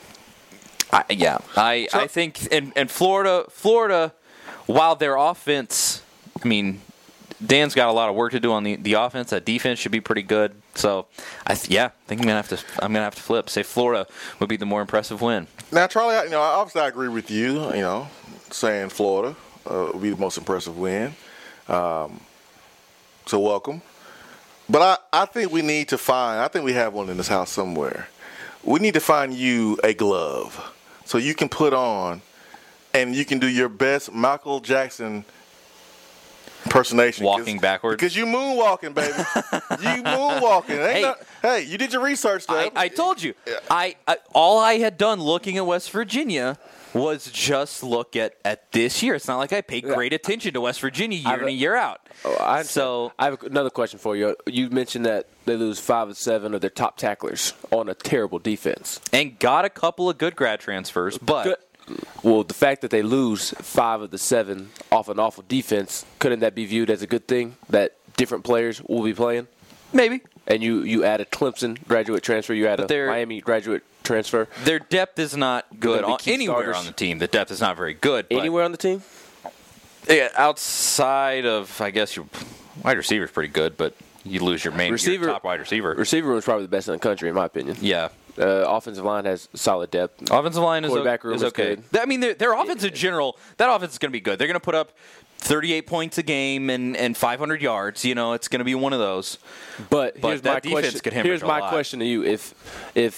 I yeah, I I think and and Florida Florida, while their offense, I mean, Dan's got a lot of work to do on the, the offense. That defense should be pretty good. So, I th- yeah, I think I'm gonna have to I'm gonna have to flip. Say Florida would be the more impressive win. Now, Charlie, I- you know, obviously I agree with you. You know, saying Florida uh, would be the most impressive win. Um, so welcome. But I, I think we need to find. I think we have one in this house somewhere. We need to find you a glove so you can put on, and you can do your best Michael Jackson impersonation. Walking 'cause- backwards. Because you moonwalking, baby. you moonwalking. Ain't Hey. no- hey, you did your research, though. I, I told you. I, I all I had done looking at West Virginia was just look at, at this year. It's not like I paid great attention to West Virginia year I've- in and year out. Oh, I So I have another question for you. You mentioned that they lose five of seven of their top tacklers on a terrible defense. and got a couple of good grad transfers, but Good. Well, the fact that they lose five of the seven off an awful defense, couldn't that be viewed as a good thing that different players will be playing? maybe And you, you add a Clemson graduate transfer, you add But a they're- Miami graduate transfer. their depth is not good Gonna be on, key anywhere starters. on the team. The depth is not very good. But Anywhere on the team? yeah, outside of, I guess, your wide receiver is pretty good, but you lose your main Receiver- your top wide receiver. Receiver room is probably the best in the country, in my opinion. Yeah. Uh, offensive line has solid depth. Offensive line is, Quarterback o- room is is okay. good. I mean, their, their offense in general, that offense is going to be good. They're going to put up thirty-eight points a game and, and five hundred yards. You know, it's going to be one of those. But, But here's that my defense question. could hemorrhage Here's a my lot. question to you: If if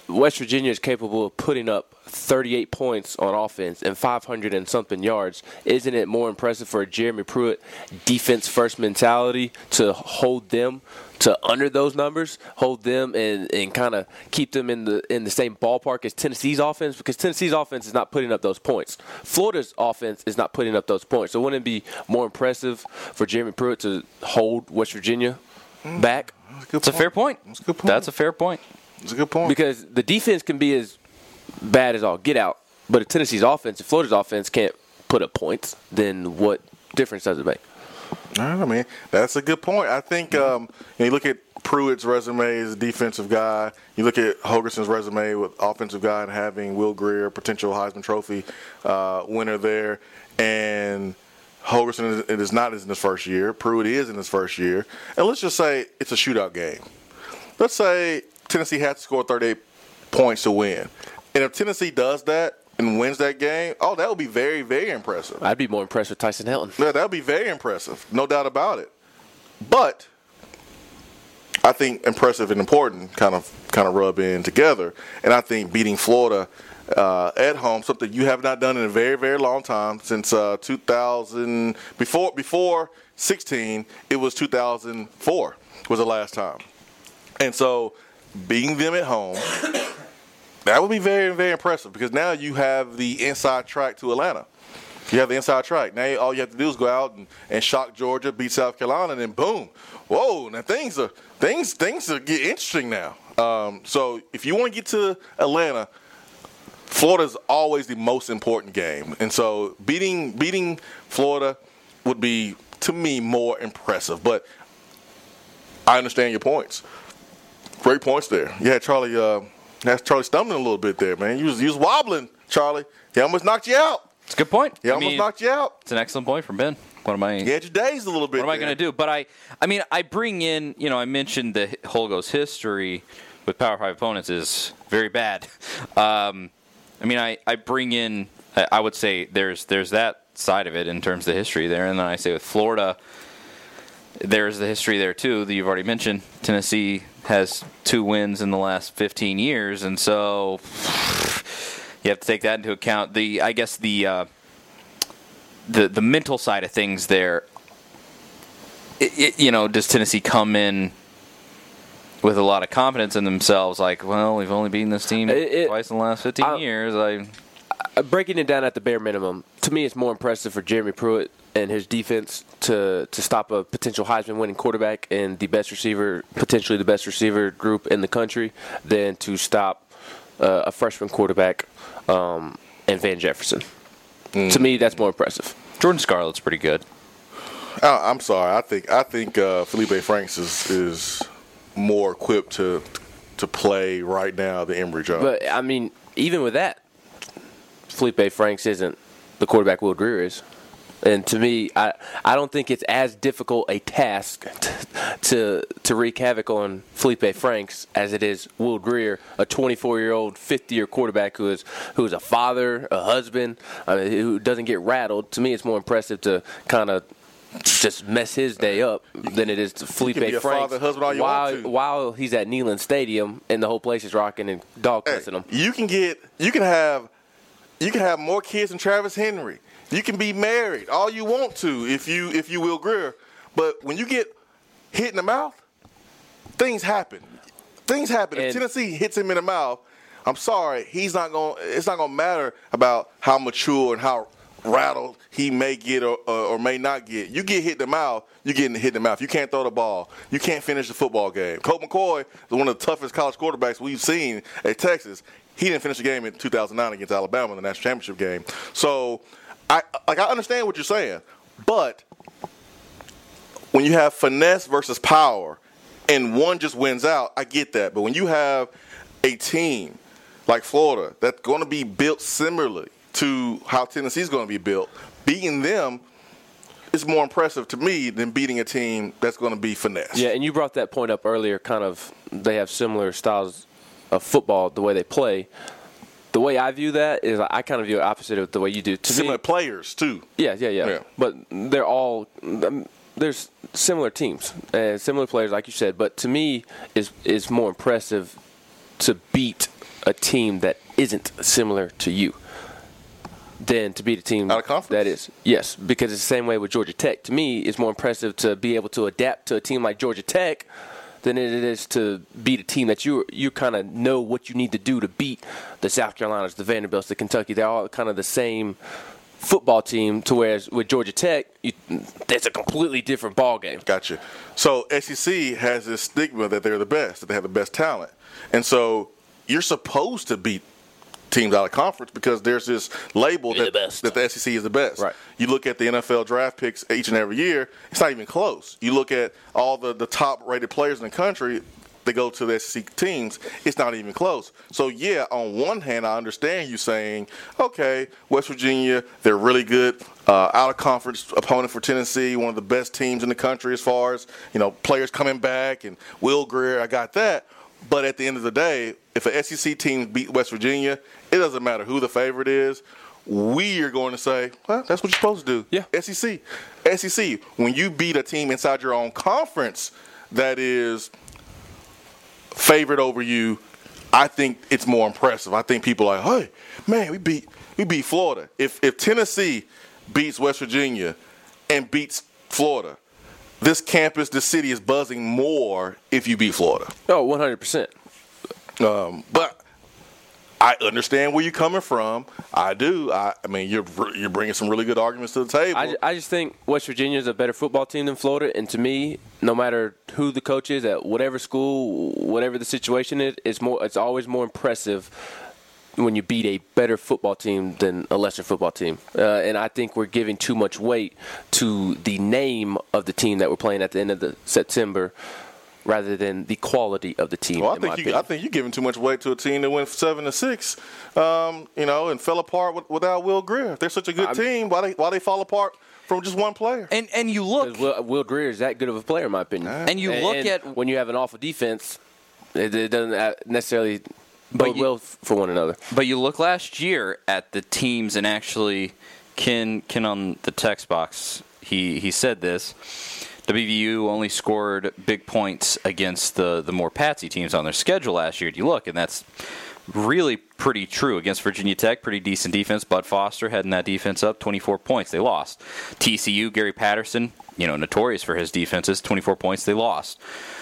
West Virginia is capable of putting up thirty-eight points on offense and five hundred and something yards, isn't it more impressive for a Jeremy Pruitt defense-first mentality to hold them to under those numbers, hold them and, and kind of keep them in the in the same ballpark as Tennessee's offense? Because Tennessee's offense is not putting up those points. Florida's offense is not putting up those points. So wouldn't it be more impressive for Jeremy Pruitt to hold West Virginia back? That's a, It's a fair point. That's a good point. That's a fair point. That's a good point. Because the defense can be as bad as all get out, but if Tennessee's offense, if Florida's offense can't put up points, then what difference does it make? All right, I mean, that's a good point. I think um, you, know, you look at Pruitt's resume as a defensive guy. You look at Holgerson's resume with offensive guy and having Will Grier, potential Heisman Trophy uh, winner there. And Holgerson is, it is not in his first year. Pruitt is in his first year. And let's just say it's a shootout game. Let's say Tennessee has to score thirty-eight points to win. And if Tennessee does that and wins that game, oh, that would be very, very impressive. I'd be more impressed with Tyson Helton. Yeah, that would be very impressive. No doubt about it. But I think impressive and important kind of kind of rub in together. And I think beating Florida uh, at home, something you have not done in a very, very long time, since uh, two thousand, before before sixteen, it was two thousand four was the last time. And so beating them at home, that would be very, very impressive, because now you have the inside track to Atlanta. You have the inside track. Now all you have to do is go out and, and shock Georgia, beat South Carolina, and then boom. Whoa, now things are things things are get interesting now. Um, so if you want to get to Atlanta, Florida's always the most important game. And so beating beating Florida would be, to me, more impressive. But I understand your points. Great points there. Yeah, Charlie uh, that's Charlie stumbling a little bit there, man. You was, you was wobbling, Charlie. He almost knocked you out. It's a good point. He I almost mean, knocked you out. It's an excellent point from Ben. What am I? You had your dazed a little bit. What am I there. going to do? But I, I mean, I bring in, you know, I mentioned the Holgo's history with Power Five opponents is very bad. Um, I mean, I, I bring in, I would say there's there's that side of it in terms of the history there, and then I say with Florida, there's the history there too that you've already mentioned. Tennessee has two wins in the last fifteen years, and so you have to take that into account. The I guess the uh, the the mental side of things there. It, it, you know, does Tennessee come in with a lot of confidence in themselves? Like, well, we've only beaten this team it, it, twice in the last fifteen I, years. I, I breaking it down at the bare minimum, to me, it's more impressive for Jeremy Pruitt and his defense to to stop a potential Heisman winning quarterback and the best receiver, potentially the best receiver group in the country, than to stop uh, a freshman quarterback um, and Van Jefferson. Mm. To me, that's more impressive. Jordan Scarlett's pretty good. Uh, I'm sorry. I think I think uh, Felipe Franks is is more equipped to to play right now than Emory Jones. But I mean, even with that, Felipe Franks isn't the quarterback Will Grier is. And to me, I, I don't think it's as difficult a task to to wreak havoc on Felipe Franks as it is Will Grier, a twenty-four-year-old, fifty-year quarterback who is who is a father, a husband, I mean, who doesn't get rattled. To me, it's more impressive to kind of just mess his day up than it is to Felipe Franks father, husband, all you while want to. while he's at Neyland Stadium and the whole place is rocking and dog cussing hey, him. You can get you can have you can have more kids than Travis Henry. You can be married all you want to if you if you Will Grier, but when you get hit in the mouth, things happen. Things happen. And if Tennessee hits him in the mouth, I'm sorry, he's not going. It's not going to matter about how mature and how rattled he may get or, or, or may not get. You get hit in the mouth, you're getting hit in the mouth. You can't throw the ball. You can't finish the football game. Colt McCoy is one of the toughest college quarterbacks we've seen at Texas. He didn't finish the game in two thousand nine against Alabama in the national championship game. So. I like I understand what you're saying, but when you have finesse versus power and one just wins out, I get that. But when you have a team like Florida that's going to be built similarly to how Tennessee's going to be built, beating them is more impressive to me than beating a team that's going to be finesse. Yeah, and you brought that point up earlier, kind of they have similar styles of football, the way they play. The way I view that is I kind of view it opposite of the way you do. To similar me, players, too. Yeah, yeah, yeah, yeah. But they're all um, – there's similar teams and similar players, like you said. But to me, is is more impressive to beat a team that isn't similar to you than to beat a team out of conference. That is, yes, because it's the same way with Georgia Tech. To me, it's more impressive to be able to adapt to a team like Georgia Tech than it is to beat a team that you you kind of know what you need to do to beat the South Carolinas, the Vanderbilts, the Kentucky. They're all kind of the same football team, to whereas with Georgia Tech, you, that's a completely different ball game. Gotcha. So S E C has this stigma that they're the best, that they have the best talent. And so you're supposed to beat teams out of conference because there's this label that the, that the S E C is the best. Right. You look at the N F L draft picks each and every year, it's not even close. You look at all the, the top-rated players in the country, they go to the S E C teams, it's not even close. So, yeah, on one hand, I understand you saying, okay, West Virginia, they're really good uh, out-of-conference opponent for Tennessee, one of the best teams in the country as far as, you know, players coming back and Will Grier, I got that. But at the end of the day, if an S E C team beat West Virginia, it doesn't matter who the favorite is. We are going to say, well, that's what you're supposed to do. Yeah. S E C. S E C, when you beat a team inside your own conference that is favored over you, I think it's more impressive. I think people are like, hey, man, we beat we beat Florida. If if Tennessee beats West Virginia and beats Florida, this campus, this city is buzzing more if you beat Florida. Oh, one hundred percent. Um, but I understand where you're coming from. I do. I, I mean, you're you're bringing some really good arguments to the table. I, I just think West Virginia is a better football team than Florida, and to me, no matter who the coach is at whatever school, whatever the situation is, it's more. It's always more impressive when you beat a better football team than a lesser football team. Uh, and I think we're giving too much weight to the name of the team that we're playing at the end of the September, rather than the quality of the team. Well, I in think my you, opinion. I think you're giving too much weight to a team that went seven to six, um, you know, and fell apart with, without Will Grier. If they're such a good I'm, team, why they why they fall apart from just one player? And and you look, Will, Will Grier is that good of a player, in my opinion. And you look and at when you have an awful defense, it, it doesn't necessarily bode you, well for one another. But you look last year at the teams, and actually, Ken Ken on the text box, he he said this. W V U only scored big points against the, the more patsy teams on their schedule last year. You look, and that's really pretty true. Against Virginia Tech, pretty decent defense. Bud Foster heading that defense up, twenty-four points. They lost. T C U, Gary Patterson, you know, notorious for his defenses, twenty-four points. They lost.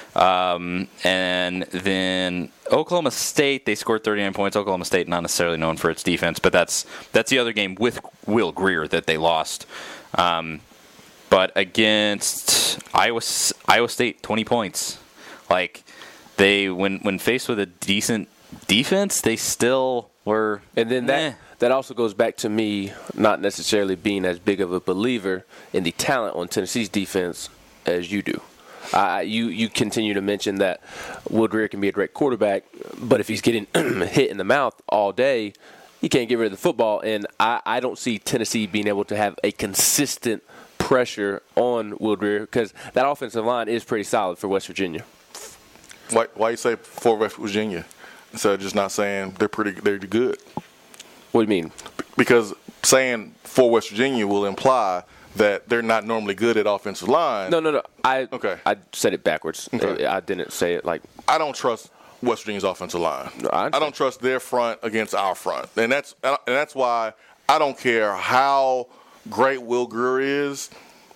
Um, and then Oklahoma State, they scored thirty-nine points. Oklahoma State, not necessarily known for its defense, but that's that's the other game with Will Grier that they lost. Um, but against Iowa, Iowa State, twenty points. Like, they when when faced with a decent defense, they still were. And then that eh. that also goes back to me not necessarily being as big of a believer in the talent on Tennessee's defense as you do. Uh, you you continue to mention that Will Grier can be a great quarterback, but if he's getting hit in the mouth all day, he can't get rid of the football. And I, I don't see Tennessee being able to have a consistent pressure on Will Grier because that offensive line is pretty solid for West Virginia. Why why you say for West Virginia instead of just not saying they're pretty they're good? What do you mean? Because saying for West Virginia will imply that they're not normally good at offensive line. No, no, no. I okay. I said it backwards. Okay. I didn't say it like. I don't trust West Virginia's offensive line. No, I, I don't trust their front against our front, and that's and that's why I don't care how great Will Grier is.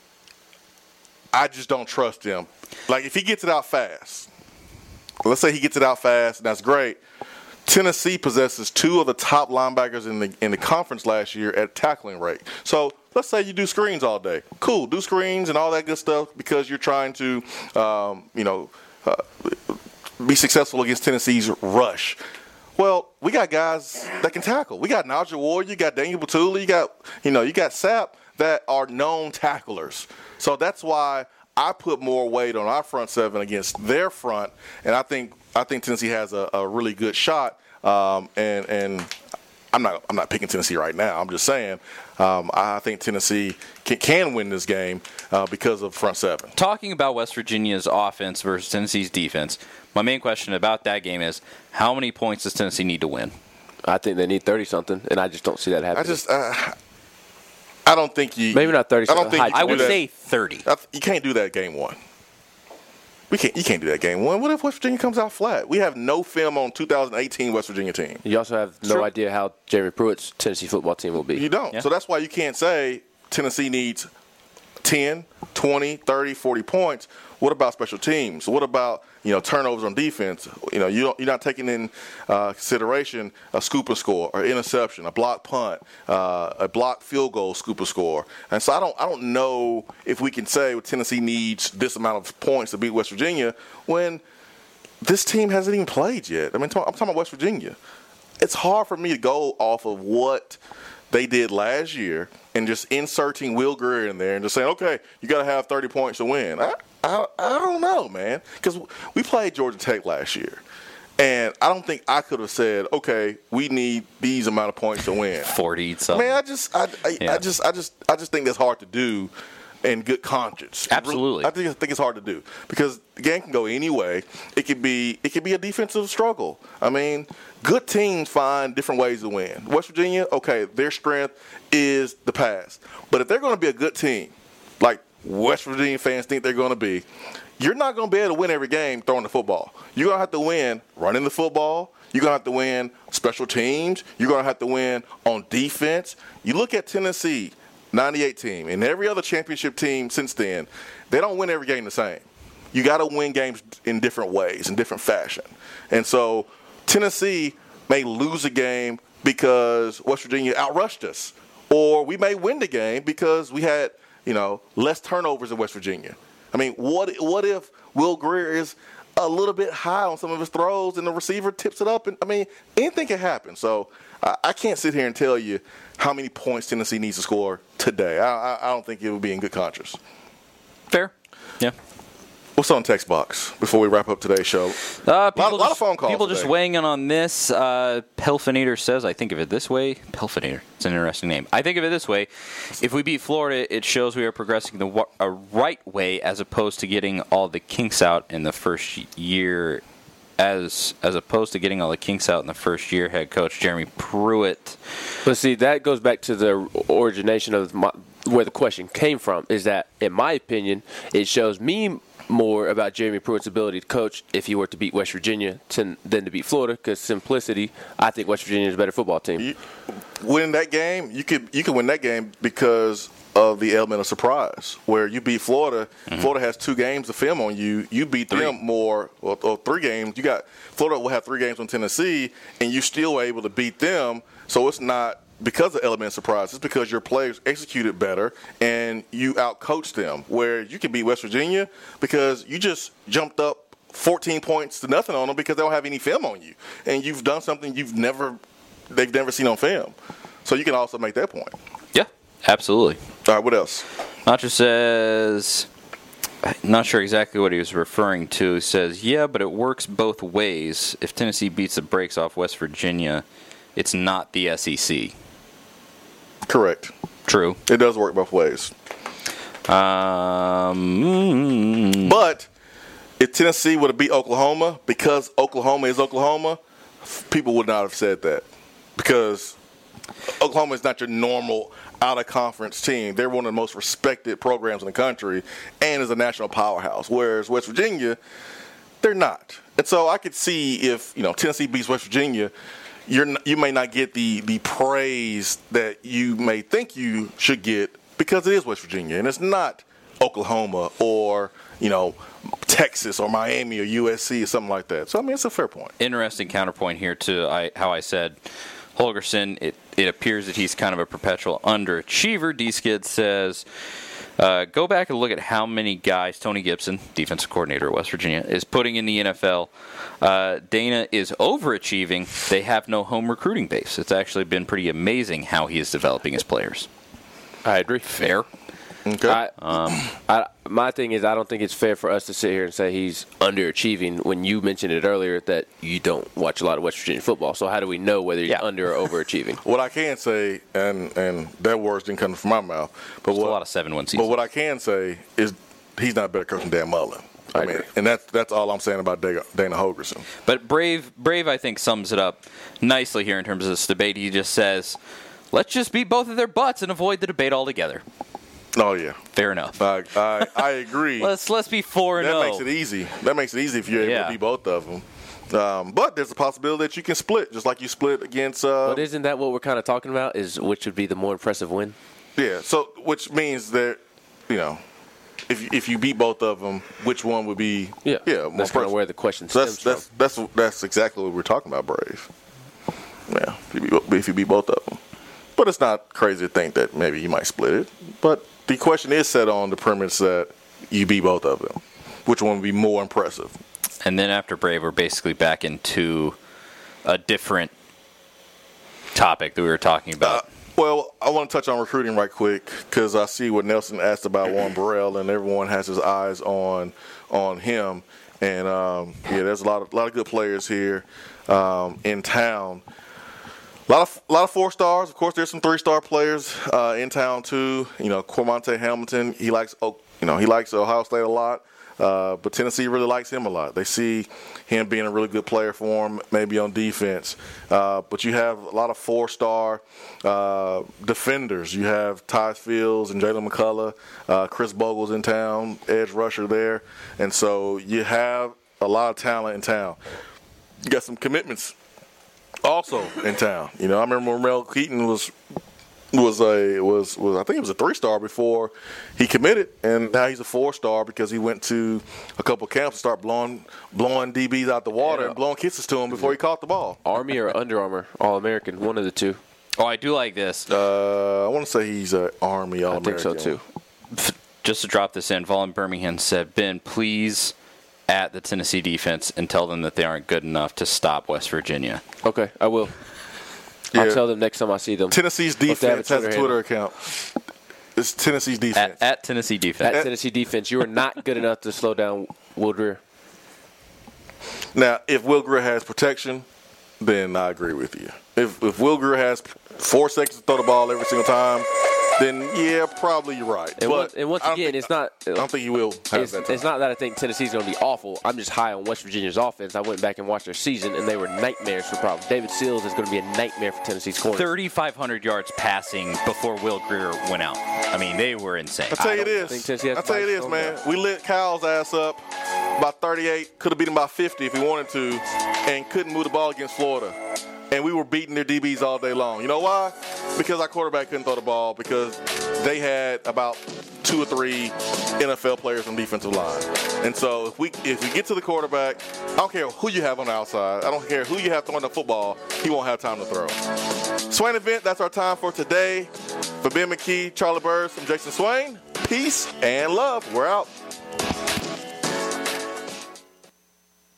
I just don't trust him. Like if he gets it out fast, let's say he gets it out fast, and that's great. Tennessee possesses two of the top linebackers in the in the conference last year at tackling rate. So let's say you do screens all day. Cool, do screens and all that good stuff because you're trying to, um, you know, uh, be successful against Tennessee's rush. Well, we got guys that can tackle. We got Nigel Ward, you got Daniel Batula, you got, you know, you got Sapp that are known tacklers. So that's why I put more weight on our front seven against their front, and I think I think Tennessee has a, a really good shot. Um, and and I'm not I'm not picking Tennessee right now. I'm just saying um, I think Tennessee can, can win this game uh, because of front seven. Talking about West Virginia's offense versus Tennessee's defense, my main question about that game is how many points does Tennessee need to win? I think they need thirty something, and I just don't see that happening. I just. Uh, I don't think you. Maybe not thirty. I don't think. I would that. say thirty. You can't do that game one. We can't. You can't do that game one. What if West Virginia comes out flat? We have no film on two thousand eighteen West Virginia team. You also have no Sure. idea how Jeremy Pruitt's Tennessee football team will be. You don't. Yeah. So that's why you can't say Tennessee needs ten, twenty, thirty, forty points. What about special teams? What about, you know, turnovers on defense? You know, you don't, you're not taking in uh, consideration a scoop and score or interception, a block punt, uh, a block field goal, scoop and score. And so I don't I don't know if we can say Tennessee needs this amount of points to beat West Virginia when this team hasn't even played yet. I mean, I'm talking about West Virginia. It's hard for me to go off of what they did last year and just inserting Will Greer in there and just saying, okay, you got to have thirty points to win. I, I, I don't know, man, because we played Georgia Tech last year, and I don't think I could have said, okay, we need these amount of points to win. forty something. Man, I just, I, I, Yeah. I just, I just, I just think that's hard to do in good conscience. Absolutely. I think, I think it's hard to do because the game can go any way. It could be, it could be a defensive struggle. I mean, good teams find different ways to win. West Virginia, okay, their strength is the pass, but if they're going to be a good team, like West Virginia fans think they're going to be, you're not going to be able to win every game throwing the football. You're going to have to win running the football. You're going to have to win special teams. You're going to have to win on defense. You look at Tennessee, ninety-eight team, and every other championship team since then, they don't win every game the same. You got to win games in different ways, in different fashion. And so Tennessee may lose a game because West Virginia outrushed us, or we may win the game because we had, you know, less turnovers in West Virginia. I mean, what what if Will Greer is a little bit high on some of his throws and the receiver tips it up? And I mean, anything can happen. So I, I can't sit here and tell you how many points Tennessee needs to score today. I, I, I don't think it would be in good conscience. Fair. Yeah. What's on text box before we wrap up today's show? Uh, a people lot, just, lot of phone calls People just today. weighing in on this. Uh, Pelfinator says, I think of it this way. Pelfinator. It's an interesting name. I think of it this way. If we beat Florida, it shows we are progressing the wa- a right way as opposed to getting all the kinks out in the first year. As as opposed to getting all the kinks out in the first year, head coach Jeremy Pruitt. But see, that goes back to the origination of my, where the question came from, is that, in my opinion, it shows me more about Jeremy Pruitt's ability to coach if he were to beat West Virginia to, than to beat Florida, because simplicity, I think West Virginia is a better football team. You, winning that game, you could you could win that game because of the element of surprise, where you beat Florida. Mm-hmm. Florida has two games of film on you. You beat Three. them more, or, or three games. You got Florida will have three games on Tennessee, and you still were able to beat them. So it's not because of element of surprise. It's because your players executed better and you outcoached them. Where you can beat West Virginia because you just jumped up fourteen points to nothing on them because they don't have any film on you, and you've done something you've never they've never seen on film. So you can also make that point. Yeah, absolutely. All right, what else? Nacho says, not sure exactly what he was referring to. He says, yeah, but it works both ways. If Tennessee beats the brakes off West Virginia, it's not the S E C. Correct. True. It does work both ways. Um, mm, But if Tennessee would have beat Oklahoma, because Oklahoma is Oklahoma, people would not have said that. Because Oklahoma is not your normal out-of-conference team. They're one of the most respected programs in the country and is a national powerhouse. Whereas West Virginia, they're not. And so I could see if, you know, Tennessee beats West Virginia, you're n- you may not get the, the praise that you may think you should get because it is West Virginia and it's not Oklahoma or, you know, Texas or Miami or U S C or something like that. So, I mean, it's a fair point. interesting counterpoint here to I, how I said Holgerson, it, it appears that he's kind of a perpetual underachiever. D-Skid says, uh, go back and look at how many guys Tony Gibson, defensive coordinator at West Virginia, is putting in the N F L. Uh, Dana is overachieving. They have no home recruiting base. It's actually been pretty amazing how he is developing his players. I agree. Fair. Okay. I, Um, I, my thing is, I don't think it's fair for us to sit here and say he's underachieving when you mentioned it earlier that you don't watch a lot of West Virginia football. So how do we know whether he's Yeah. under or overachieving? What I can say, and and that words didn't come from my mouth, but Just what, a lot of seven-win but seasons. what I can say is he's not a better coach than Dan Mullen. I, I mean, agree. and that's that's all I'm saying about Dana, Dana Holgerson. But Brave, Brave, I think, sums it up nicely here in terms of this debate. He just says, let's just beat both of their butts and avoid the debate altogether. Oh yeah, fair enough. I I, I agree. let's let's be four and That oh. makes it easy. That makes it easy if you're able Yeah. to beat both of them. Um, but there's a possibility that you can split, just like you split against. Uh, But isn't that what we're kind of talking about? Is which would be the more impressive win? Yeah. So which means that you know, if if you beat both of them, which one would be? Yeah. Yeah. More That's kind of where the question So stems that's that's that's that's exactly what we're talking about, Brave. Yeah. If you beat, if you beat both of them, but it's not crazy to think that maybe you might split it. But the question is set on the premise that you beat both of them. Which one would be more impressive? And then after Brave, we're basically back into a different topic that we were talking about. Uh, well, I want to touch on recruiting right quick because I see what Nelson asked about Warren Burrell, and everyone has his eyes on on him. And um, yeah, there's a lot of lot of good players here um, in town. A lot of a lot of four stars. Of course, there's some three star players uh, in town too. You know, Cormonte Hamilton. He likes you know he likes Ohio State a lot. Uh, but Tennessee really likes him a lot. They see him being a really good player for him, maybe on defense. Uh, but you have a lot of four-star uh, defenders. You have Ty Fields and Jalen McCullough. Uh, Chris Bogle's in town, edge rusher there. And so you have a lot of talent in town. You got some commitments also in town. You know, I remember when Mel Keaton was was a was was I think it was a three star before he committed, and now he's a four star because he went to a couple camps and start blowing blowing D Bs out the water Yeah. and blowing kisses to him before he caught the ball. Army or Under Armour, All American, one of the two. Oh, I do like this. Uh, I want to say he's an Army All I think American. so too. Just to drop this in, Vaughn Birmingham said, Ben, please at the Tennessee defense and tell them that they aren't good enough to stop West Virginia. Okay, I will. Yeah. I'll tell them next time I see them. Tennessee's If they have a defense has a Twitter Twitter account. It's Tennessee's defense. At, at Tennessee defense. At Tennessee defense, you are not good enough to slow down Will Greer. Now, if Will Greer has protection, then I agree with you. If if Will Greer has four seconds to throw the ball every single time, then yeah, probably you're right. And, but once, and once I don't again, think- it's not. I don't think he will have It's, that time. it's not that I think Tennessee's going to be awful. I'm just high on West Virginia's offense. I went back and watched their season, and they were nightmares for problems. David Seals is going to be a nightmare for Tennessee's corners. thirty-five hundred yards passing before Will Greer went out. I mean, they were insane. I tell you don't think this. Tennessee has I tell you this, five man. strong We lit Kyle's ass up by thirty-eight. Could have beat him by fifty if he wanted to, and couldn't move the ball against Florida. And we were beating their D Bs all day long. You know why? Because our quarterback couldn't throw the ball because they had about two or three N F L players on defensive line. And so if we if we get to the quarterback, I don't care who you have on the outside. I don't care who you have throwing the football. He won't have time to throw. Swain Event, that's our time for today. For Ben McKee, Charlie Burris, I'm Jason Swain. Peace and love. We're out.